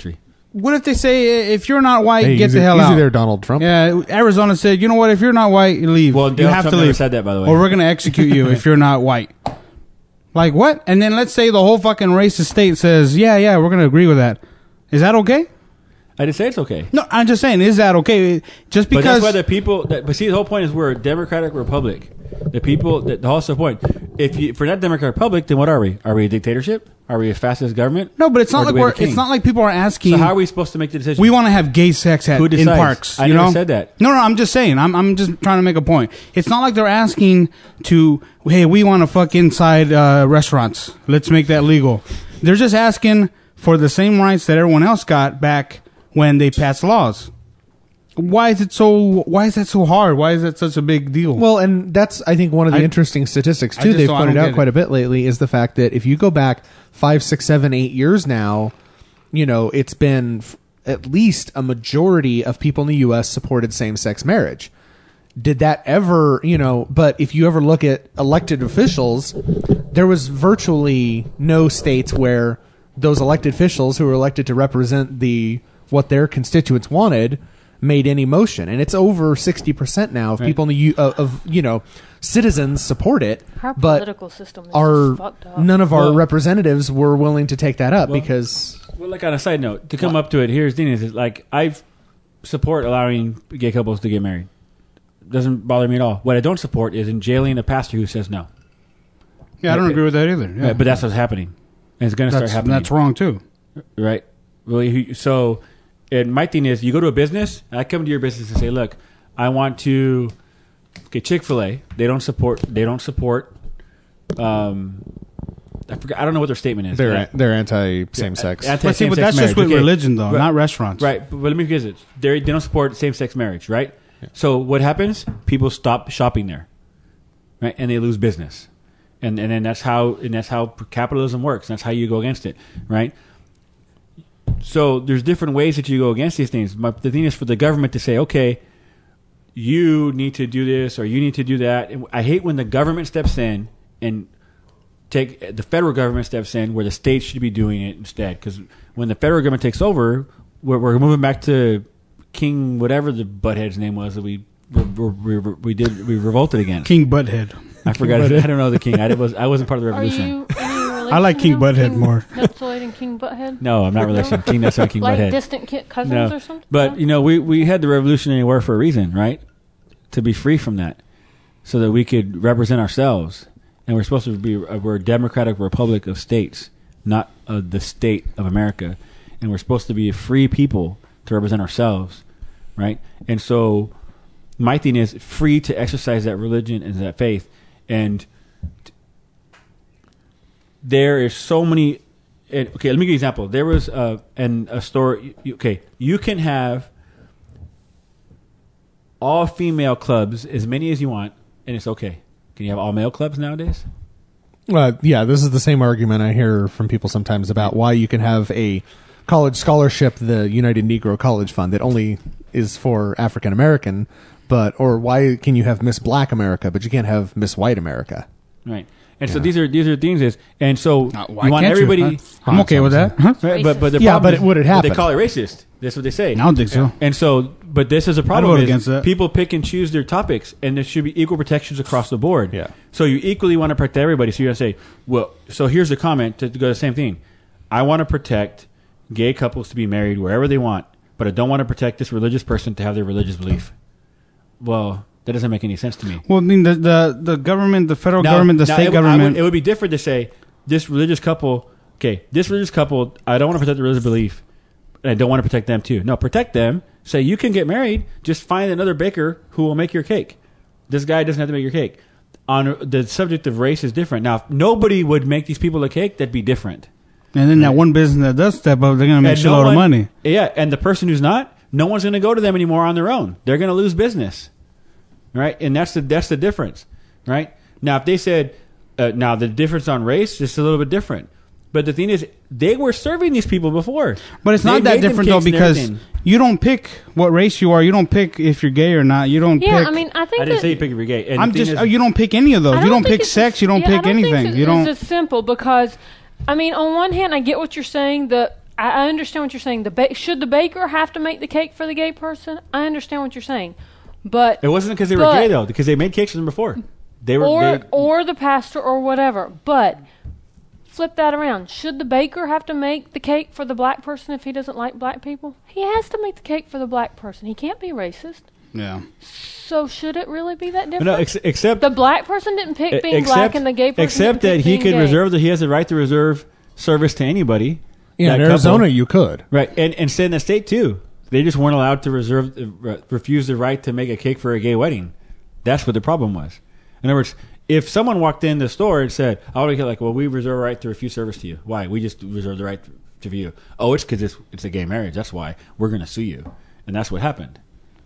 what if they say if you're not white, Hey, get easy, the hell easy out? there, Donald Trump. Yeah, Arizona said, you know what? If you're not white, you leave. Well, you Donald have Trump to never leave. said that, by the way. Or we're gonna execute you if you're not white. Like what? And then let's say the whole fucking racist state says, yeah, yeah, we're gonna agree with that. Is that okay? I didn't say it's okay. No, I'm just saying, is that okay? Just But because that's why the people. That, but see, the whole point is we're a democratic republic. The people. The, the whole point. If you, if we're not democratic republic, then what are we? Are we a dictatorship? Are we a fascist government? no, but it's Or not do like we have we're. a king? It's not like people are asking. So how are we supposed to make the decision? We want to have gay sex at Who in decides? parks. I you never know? said that. No, no, I'm just saying. I'm I'm just trying to make a point. It's not like they're asking to, hey, we want to fuck inside uh, restaurants. Let's make that legal. They're just asking for the same rights that everyone else got back when they passed laws. Why is it so? Why is that so hard? Why is that such a big deal? Well, and that's, I think, one of the I- interesting statistics, I too, just they've don't- I pointed don't out get quite it. a bit lately, is the fact that if you go back five, six, seven, eight years now, you know, it's been f- at least a majority of people in the U S supported same-sex marriage. Did that ever, you know, but if you ever look at elected officials, there was virtually no states where those elected officials who were elected to represent the what their constituents wanted made any motion, and it's over sixty percent now of Right. people in the U, uh, of you know citizens support it, Our but political system is our just fucked up. none of our Well- representatives were willing to take that up Well- because Well, like on a side note, to come up to it, here's the thing: is like I support allowing gay couples to get married. Doesn't bother me at all. What I don't support is in jailing a pastor who says no. yeah, I don't right. agree with that either. Yeah. Right, but that's what's happening, and it's going to start that's, happening. that's wrong too. Right. Well, you- so, and my thing is, you go to a business, and I come to your business and say, "Look, I want to get Chick-fil-A. They don't support. They don't support. Um, I forgot. I don't know what their statement is. they're Yeah. they're anti same sex. Anti- But see, but same-sex that's just marriage. with Okay. religion, though, Right. not restaurants. Right, but, but let me get it. They they don't support same-sex marriage, right? So what happens? People stop shopping there, right, and they lose business, and and then that's how and that's how capitalism works. That's how you go against it, right? So there's different ways that you go against these things. But the thing is for the government to say, okay, you need to do this or you need to do that. And I hate when the government steps in and take the federal government steps in where the states should be doing it instead. Because when the federal government takes over, we're, we're moving back to King, whatever the butthead's name was that we we, we, we did we revolted against. King Butthead. I forgot. I don't know the king. I was I wasn't part of the Are revolution. you any relation I like to King him? Butthead King more. Nutsoid and King Butthead? No, I'm not relation. King that's not King Like Butthead. distant ki- cousins No, or something? but No? you know, we we had the Revolutionary War for a reason, right? To be free from that, so that we could represent ourselves, and we're supposed to be we're a democratic republic of states, not uh, the state of America, and we're supposed to be a free people to represent ourselves, right? And so, my thing is free to exercise that religion and that faith, and t- there is so many. And, okay, let me give you an example. There was uh, an, a store. you- Okay, you can have all female clubs, as many as you want, and it's okay. Can you have all male clubs nowadays? Uh, yeah, this is the same argument I hear from people sometimes about why you can have a college scholarship, the United Negro College Fund, that only is for African American, but or why can you have Miss Black America, but you can't have Miss White America? Right. And so these are these are things is, and so Uh, why you want can't you, everybody. huh? I'm okay with that. Huh? Right, but but the Yeah, problem but is- it- would it but happen? They call it racist. That's what they say. I don't think so. And so, but this is a I'd problem. vote is against that. People pick and choose their topics, and there should be equal protections across the board. Yeah. So you equally want to protect everybody. So you're going to say, well, so here's the comment to go the same thing. I want to protect gay couples to be married wherever they want, but I don't want to protect this religious person to have their religious belief. Well, that doesn't make any sense to me. Well, I mean, the, the the government, the federal Now- government, the now state it, would- I government. would- it would be different to say this religious couple. Okay, this religious couple. I don't want to protect the religious belief, and I don't want to protect them too. No, protect them. Say you can get married. Just find another baker who will make your cake. This guy doesn't have to make your cake. On the subject of race is different. Now, if nobody would make these people a cake, that'd be different. and then that one business that does step up, they're going to make a And no shitload one- of money. Yeah, and the person who's not, no one's going to go to them anymore on their own. They're going to lose business, right? And that's the that's the difference, right? Now, if they said, uh, now the difference on race is a little bit different, but the thing is, they were serving these people before. But it's They not that made them different, though, cakes and because everything. you don't pick what race you are. You don't pick if you're gay or not. You don't Yeah, pick. I mean, I think I didn't that, say you pick if you're gay. And I'm the thing just. is- oh, you don't pick any of those. I You don't think pick it's sex. as- You don't yeah, I pick don't think anything. it's, You don't. It's as simple because, I mean, on one hand, I get what you're saying. The I, I understand what you're saying. The ba- should the baker have to make the cake for the gay person? I understand what you're saying, but It wasn't because they were but- gay though, because they made cakes for them before. They were or they, or the pastor or whatever. But flip that around. Should the baker have to make the cake for the black person if he doesn't like black people? He has to make the cake for the black person. He can't be racist. Yeah. So should it really be that different? no, ex- except the black person didn't pick being except, black, and the gay person except didn't that pick he being could gay. reserve that he has the right to reserve service to anybody. Yeah, in That Arizona, couple- you could. right, and and stay in the state too. They just weren't allowed to reserve, uh, refuse the right to make a cake for a gay wedding. That's what the problem was. In other words, if someone walked in the store and said, "I want to get like, well, we reserve a right to refuse service to you. Why? We just reserve the right to view. Oh, it's because it's it's a gay marriage. That's why we're going to sue you." And that's what happened.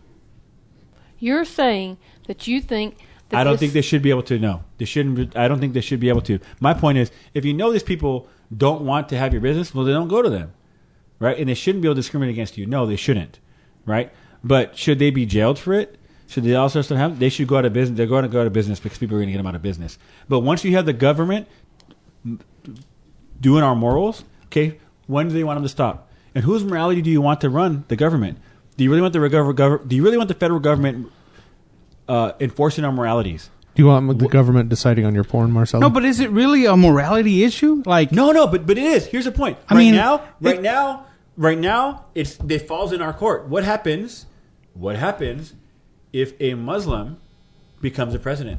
You're saying that you think that I don't this, think they should be able to. No, they shouldn't. I don't think they should be able to. My point is, if you know these people don't want to have your business, well, then don't go to them, right? And they shouldn't be able to discriminate against you. No, they shouldn't, right? But should they be jailed for it? Should they also still have? They should go out of business. They're going to go out of business because people are going to get them out of business. But once you have the government doing our morals, okay, when do they want them to stop? And whose morality do you want to run the government? Do you really want the gov- gov- Do you really want the federal government uh, enforcing our moralities? Do you want the government deciding on your porn, Marcelo? No, but is it really a morality issue? Like, No, no, but but it is. Here's the point. I right mean, now, right it- now, right now, it's it falls in our court. What happens? What happens if a Muslim becomes a president?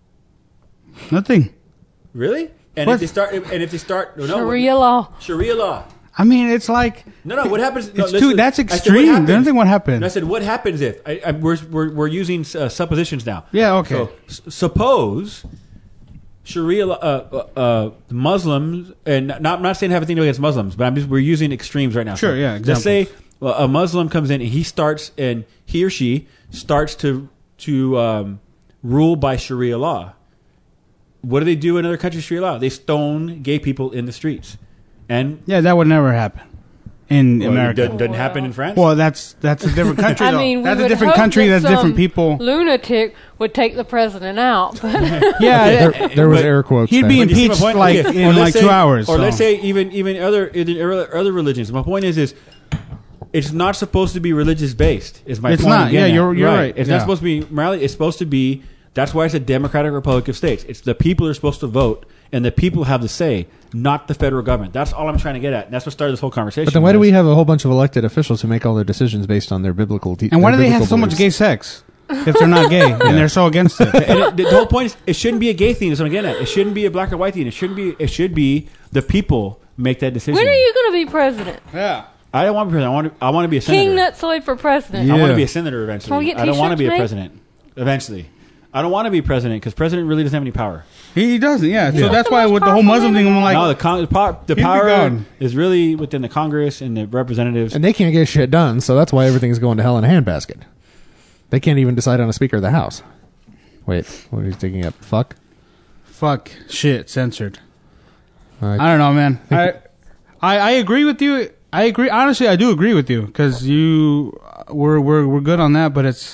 nothing. Really? And What? if they start, and if they start, no, no, Sharia law. Sharia law. I mean, it's like No, no. What happens? No, It's listen, too- that's I said, what extreme. happens- The other thing, what happens? And I said, what happens if? I, I, we're, we're we're using uh, suppositions now. Yeah, okay. So s- suppose Sharia law- uh, uh, uh, Muslims, and not I'm not saying I have anything against Muslims, but I'm just we're using extremes right now. Sure, So yeah, Let's say examples. well, a Muslim comes in and he starts, and he or she starts to to um, rule by Sharia law. What do they do in other countries? Sharia law. They stone gay people in the streets, and yeah, that would never happen in well, America. it doesn't, doesn't happen in France. Well, that's that's a different country. I though. mean, we that's a would different hope country. that That's different some people. Lunatic would take the president out. But Yeah, there, there was But air quotes. he'd there. be But you see my impeached point? like Okay. in Or let's like say- two hours. Or so. let's say even even other other other religions. My point is is it's not supposed to be religious based. Is my It's point not. again Yeah, now. you're- you're right. It's Yeah. not supposed to be morality. It's supposed to be. That's why it's a democratic republic of states. It's the people are supposed to vote, and the people have the say, not the federal government. That's all I'm trying to get at. And that's what started this whole conversation. But then why do was- we have a whole bunch of elected officials who make all their decisions based on their biblical te- and why their do they have biblical so much gay beliefs? sex if they're not gay and they're so against it? And it, the whole point is, it shouldn't be a gay thing. That's what I'm getting at. It shouldn't be a black or white thing. It shouldn't be. It should be the people make that decision. when are you going to be president? Yeah. I don't want to be president. I want to. I want to be a senator. King Nutsoid for president. Yeah. I want to be a senator eventually. Can we get I don't want to t-shirts be a made? president eventually. I don't want to be president because president really doesn't have any power. He doesn't. Yeah. So Yeah. that's The why most with the whole powerful Muslim man thing, in I'm like, no, the con- the, power, the He'd be power good. is really within the Congress and the representatives. And they can't get shit done, so that's why everything's going to hell in a handbasket. They can't even decide on a Speaker of the House. Wait, what are you taking up? Fuck? fuck, shit, censored. Uh, I don't know, man. I, I I agree with you. I agree. Honestly, I do agree with you because you we're we're we're good on that. But it's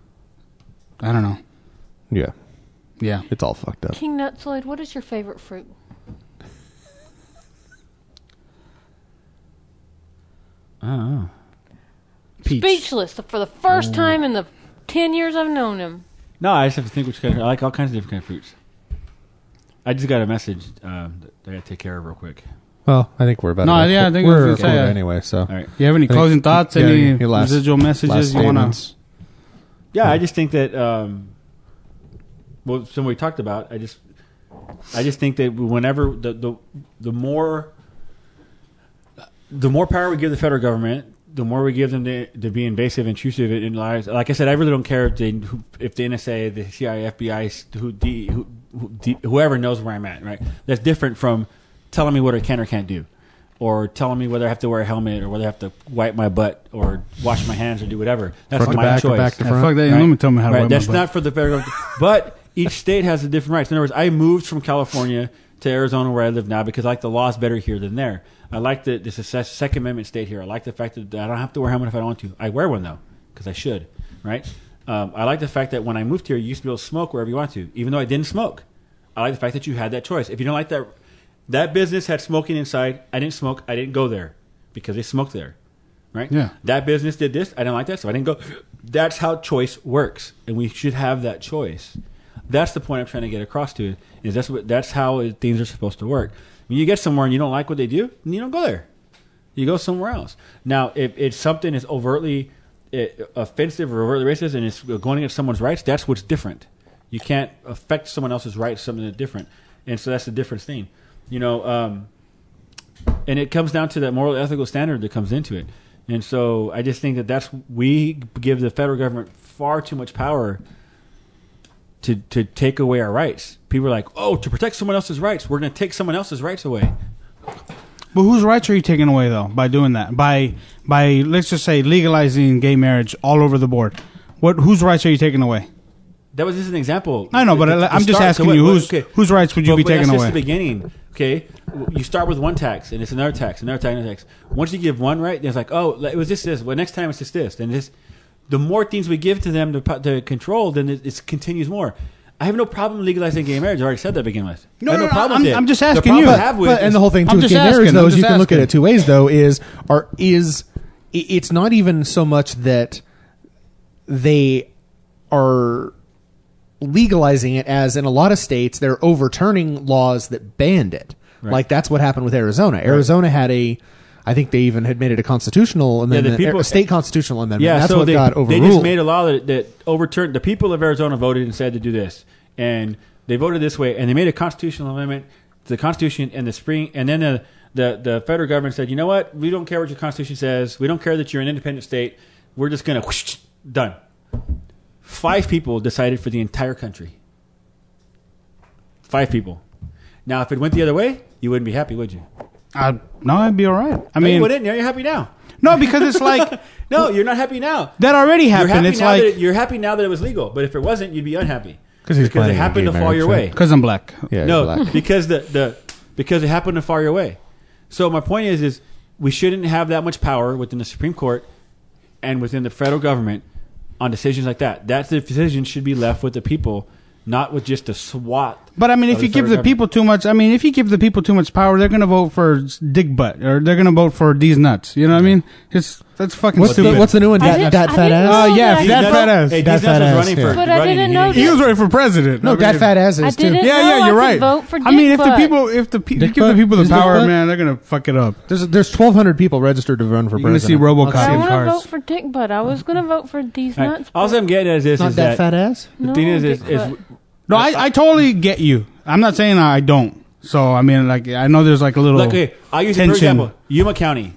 I don't know. yeah, Yeah. it's all fucked up. King Nutsoid, what is your favorite fruit? Oh. Peach. Speechless for the first time in the ten years I've known him. No, I just have to think which kind of, I like all kinds of different kind of fruits. I just got a message um, that I got to take care of real quick. Well, I think we're about No, to- yeah, I think we're I was gonna recording say, uh, anyway. So, All right. You have any I think- closing thoughts? yeah, Any your last- residual messages last you want to? statements. Yeah, I just think that um, well, somebody talked about. I just, I just think that whenever the the the more the more power we give the federal government, the more we give them to, to be invasive, intrusive in lives. Like I said, I really don't care if they, if the N S A, the C I A, F B I, who, D, who, who D, whoever knows where I'm at. Right, that's different from telling me what I can or can't do, or telling me whether I have to wear a helmet or whether I have to wipe my butt or wash my hands or do whatever. That's Front to my back or choice. back to Yeah, front. fuck that. Right. Let me tell me how to Right, wear that's my butt. not for the federal government. But each state has the different rights. In other words, I moved from California to Arizona where I live now because I like the laws better here than there. I like the this is a Second Amendment state here. I like the fact that I don't have to wear a helmet if I don't want to. I wear one though because I should. Right. Um, I like the fact that when I moved here, you used to be able to smoke wherever you want to, even though I didn't smoke. I like the fact that you had that choice. If you don't like that, that business had smoking inside. I didn't smoke. I didn't go there because they smoke there, right? Yeah. That business did this. I didn't like that, so I didn't go. That's how choice works, and we should have that choice. That's the point I'm trying to get across to. Is that's what that's how things are supposed to work. When you get somewhere and you don't like what they do, then you don't go there. You go somewhere else. Now, if it's something is overtly it, offensive or overtly racist and it's going against someone's rights, that's what's different. You can't affect someone else's rights, something that's different. And so that's the different thing. You know, um, and it comes down to that moral ethical standard that comes into it. And so I just think that that's, we give the federal government far too much power to to take away our rights. People are like, oh, to protect someone else's rights, we're going to take someone else's rights away. But whose rights are you taking away, though, by doing that? By, by let's just say, legalizing gay marriage all over the board. What? Whose rights are you taking away? That was just an example. I know, but To- to I'm just start- asking so you, what- whose, okay. whose rights would you But- be but taking that's away? just the beginning. Okay, you start with one tax, and it's another tax, another tax, another tax. Once you give one right, it's like, oh, it was just this. Well, next time it's just this. And this, the more things we give to them to, to control, then it, it continues more. I have no problem legalizing gay marriage. I already said that to begin with. No, I have no, no no, problem I'm- with it. I'm just The asking problem you. I have with But, and is- the whole thing too I'm with just gay marriage, asking, though, I'm is you just can look at it asking. two ways. Though is are is i- it's not even so much that they are legalizing it as in a lot of states they're overturning laws that banned it. Right. Like that's what happened with Arizona. Arizona had a, I think they even had made it a constitutional amendment, people- a state constitutional amendment. Yeah, that's so what they, got they overruled. just made a law that, that overturned. The people of Arizona voted and said to do this, and they voted this way, and they made a constitutional amendment to the Constitution in the spring, and then the, the the federal government said, you know what, we don't care what your Constitution says, we don't care that you're an independent state, we're just gonna whoosh, done. Five people decided for the entire country. Five people. Now, if it went the other way, you wouldn't be happy, would you? Uh, no, I'd be all right. I No, you mean, wouldn't. You're happy now. no, because it's like No, you're not happy now. that already You're happened. happy It's now like that it, you're happy now that it was legal, but if it wasn't, you'd be unhappy 'Cause he's because it planning a happened gay to fall marriage, your right? way. because I'm black. Yeah, no, black. because the, the because it happened to fall your way. So my point is, is we shouldn't have that much power within the Supreme Court and within the federal government on decisions like that. That decision should be left with the people, not with just a SWAT. But I mean, if of you the give the federal people too much, I mean, if you give the people too much power, they're gonna vote for Dick Butt or they're gonna vote for these nuts. You know what I mean? It's that's fucking What's stupid. the what's the new one? I Dat, didn't- dat I fat didn't ass. know Oh, yeah, that. that He fat does- ass. Hey, That Disney fat was ass, running for yeah. But I running, didn't he know didn't- He was running for president. No, I mean, dat fat ass I is too. didn't Yeah, know yeah, I you're could right. vote for I mean, if Dick the Butt. people, if the pe- Dick give the Butt? people the Is Dick power, Butt? man, they're gonna fuck it up. There's there's twelve hundred people registered to run for You're gonna see president. RoboCop Let's I see. in want to cars. vote for Dick Butt. I was going to vote for these All right. nuts. All but- I'm getting at is this: Not is that that fat ass. the No, thing is, is, Dick is Butt. No, I, I totally get you. I'm not saying I don't. So I mean, like, I know there's like a little. like, okay, I'll use it for tension. example, Yuma County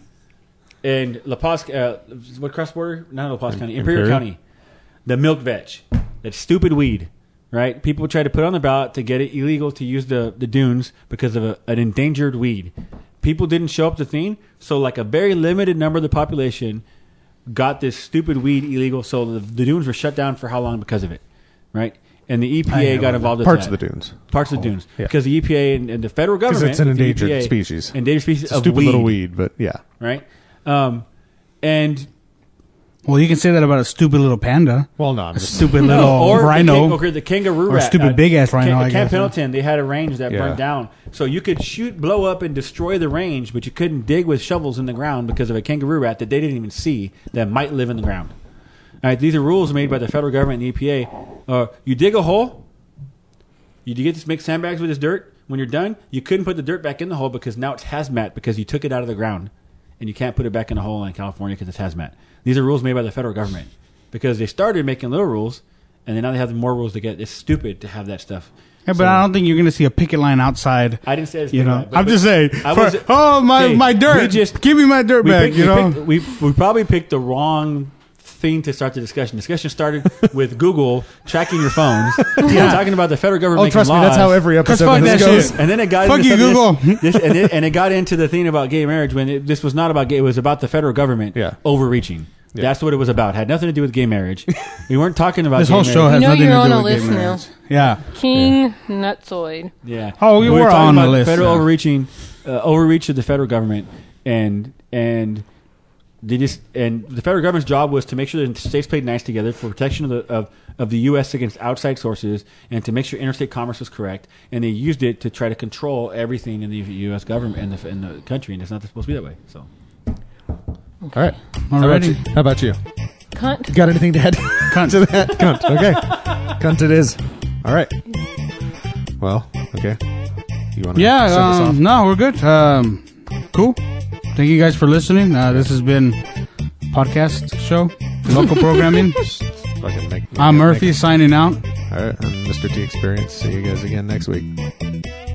and La Paz, uh, what cross border? Not La Paz County, Imperial, Imperial? County. The milk veg, that stupid weed, right? People try to put on the ballot to get it illegal to use the, the dunes because of a, an endangered weed. People didn't show up to the thing, so like a very limited number of the population got this stupid weed illegal. So the, the dunes were shut down for how long because of it, right? And the E P I A know got that. involved with Parts that. of the dunes. Parts of the dunes. yeah. Because the E P A and, and the federal government... it's an with the endangered E P A, species. Endangered species It's a of stupid weed, little weed, but yeah. right? Um, and... Well, you can say that about a stupid little panda, Well, no, I'm a just, stupid No, little or rhino. The, king, okay, the kangaroo Or a rat. stupid big-ass rhino, Camp, I Camp guess, yeah. Pendleton, they had a range that Yeah. burned down. So you could shoot, blow up, and destroy the range, but you couldn't dig with shovels in the ground because of a kangaroo rat that they didn't even see that might live in the ground. All right, these are rules made by the federal government and the E P A. Uh, you dig a hole, you get to make sandbags with this dirt. When you're done, you couldn't put the dirt back in the hole because now it's hazmat because you took it out of the ground. And you can't put it back in a hole in California because it's hazmat. These are rules made by the federal government because they started making little rules, and then now they have more rules to get. It's stupid to have that stuff. Yeah, but So- I don't think you're going to see a picket line outside. I didn't say it's You big know, line, but- I'm but just saying. I for- was- oh my okay, my dirt! we just- Give me my dirt we back. picked- you we know. picked- we we probably picked the wrong thing to start the discussion. Discussion started with Google tracking your phones. Yeah, talking about the federal government. oh, making trust me, laws. that's how every episode fuck of this that goes. shit. And then it got Fuck into you, something Google. This, this, and, it, and it got into the thing about gay marriage when it, this was not about gay. It was about the federal government Yeah. overreaching. Yeah. That's what it was about. It had nothing to do with gay marriage. We weren't talking about This gay whole marriage. show has You know nothing you're to on do a with gay list now. marriage. Yeah. King Nutsoid. Yeah. Oh, we were talking on the about list, Federal yeah. overreaching, uh, overreach of the federal government, and and they just and the federal government's job was to make sure that states played nice together for protection of the of, of the U S against outside sources, and to make sure interstate commerce was correct. And they used it to try to control everything in the U S government and the in the country, and it's not supposed to be that way. So. All right. How about Already. you? How about you? Cunt. Got anything to add Cunt. to that? Cunt. Okay. Cunt it is. All right. Well, okay. You want to Yeah, send us um, off? no, we're good. Um, cool. Thank you guys for listening. Uh, this has been podcast show, local programming. Fucking make- I'm make- Murphy signing out. All right. I'm Mister T Experience. See you guys again next week.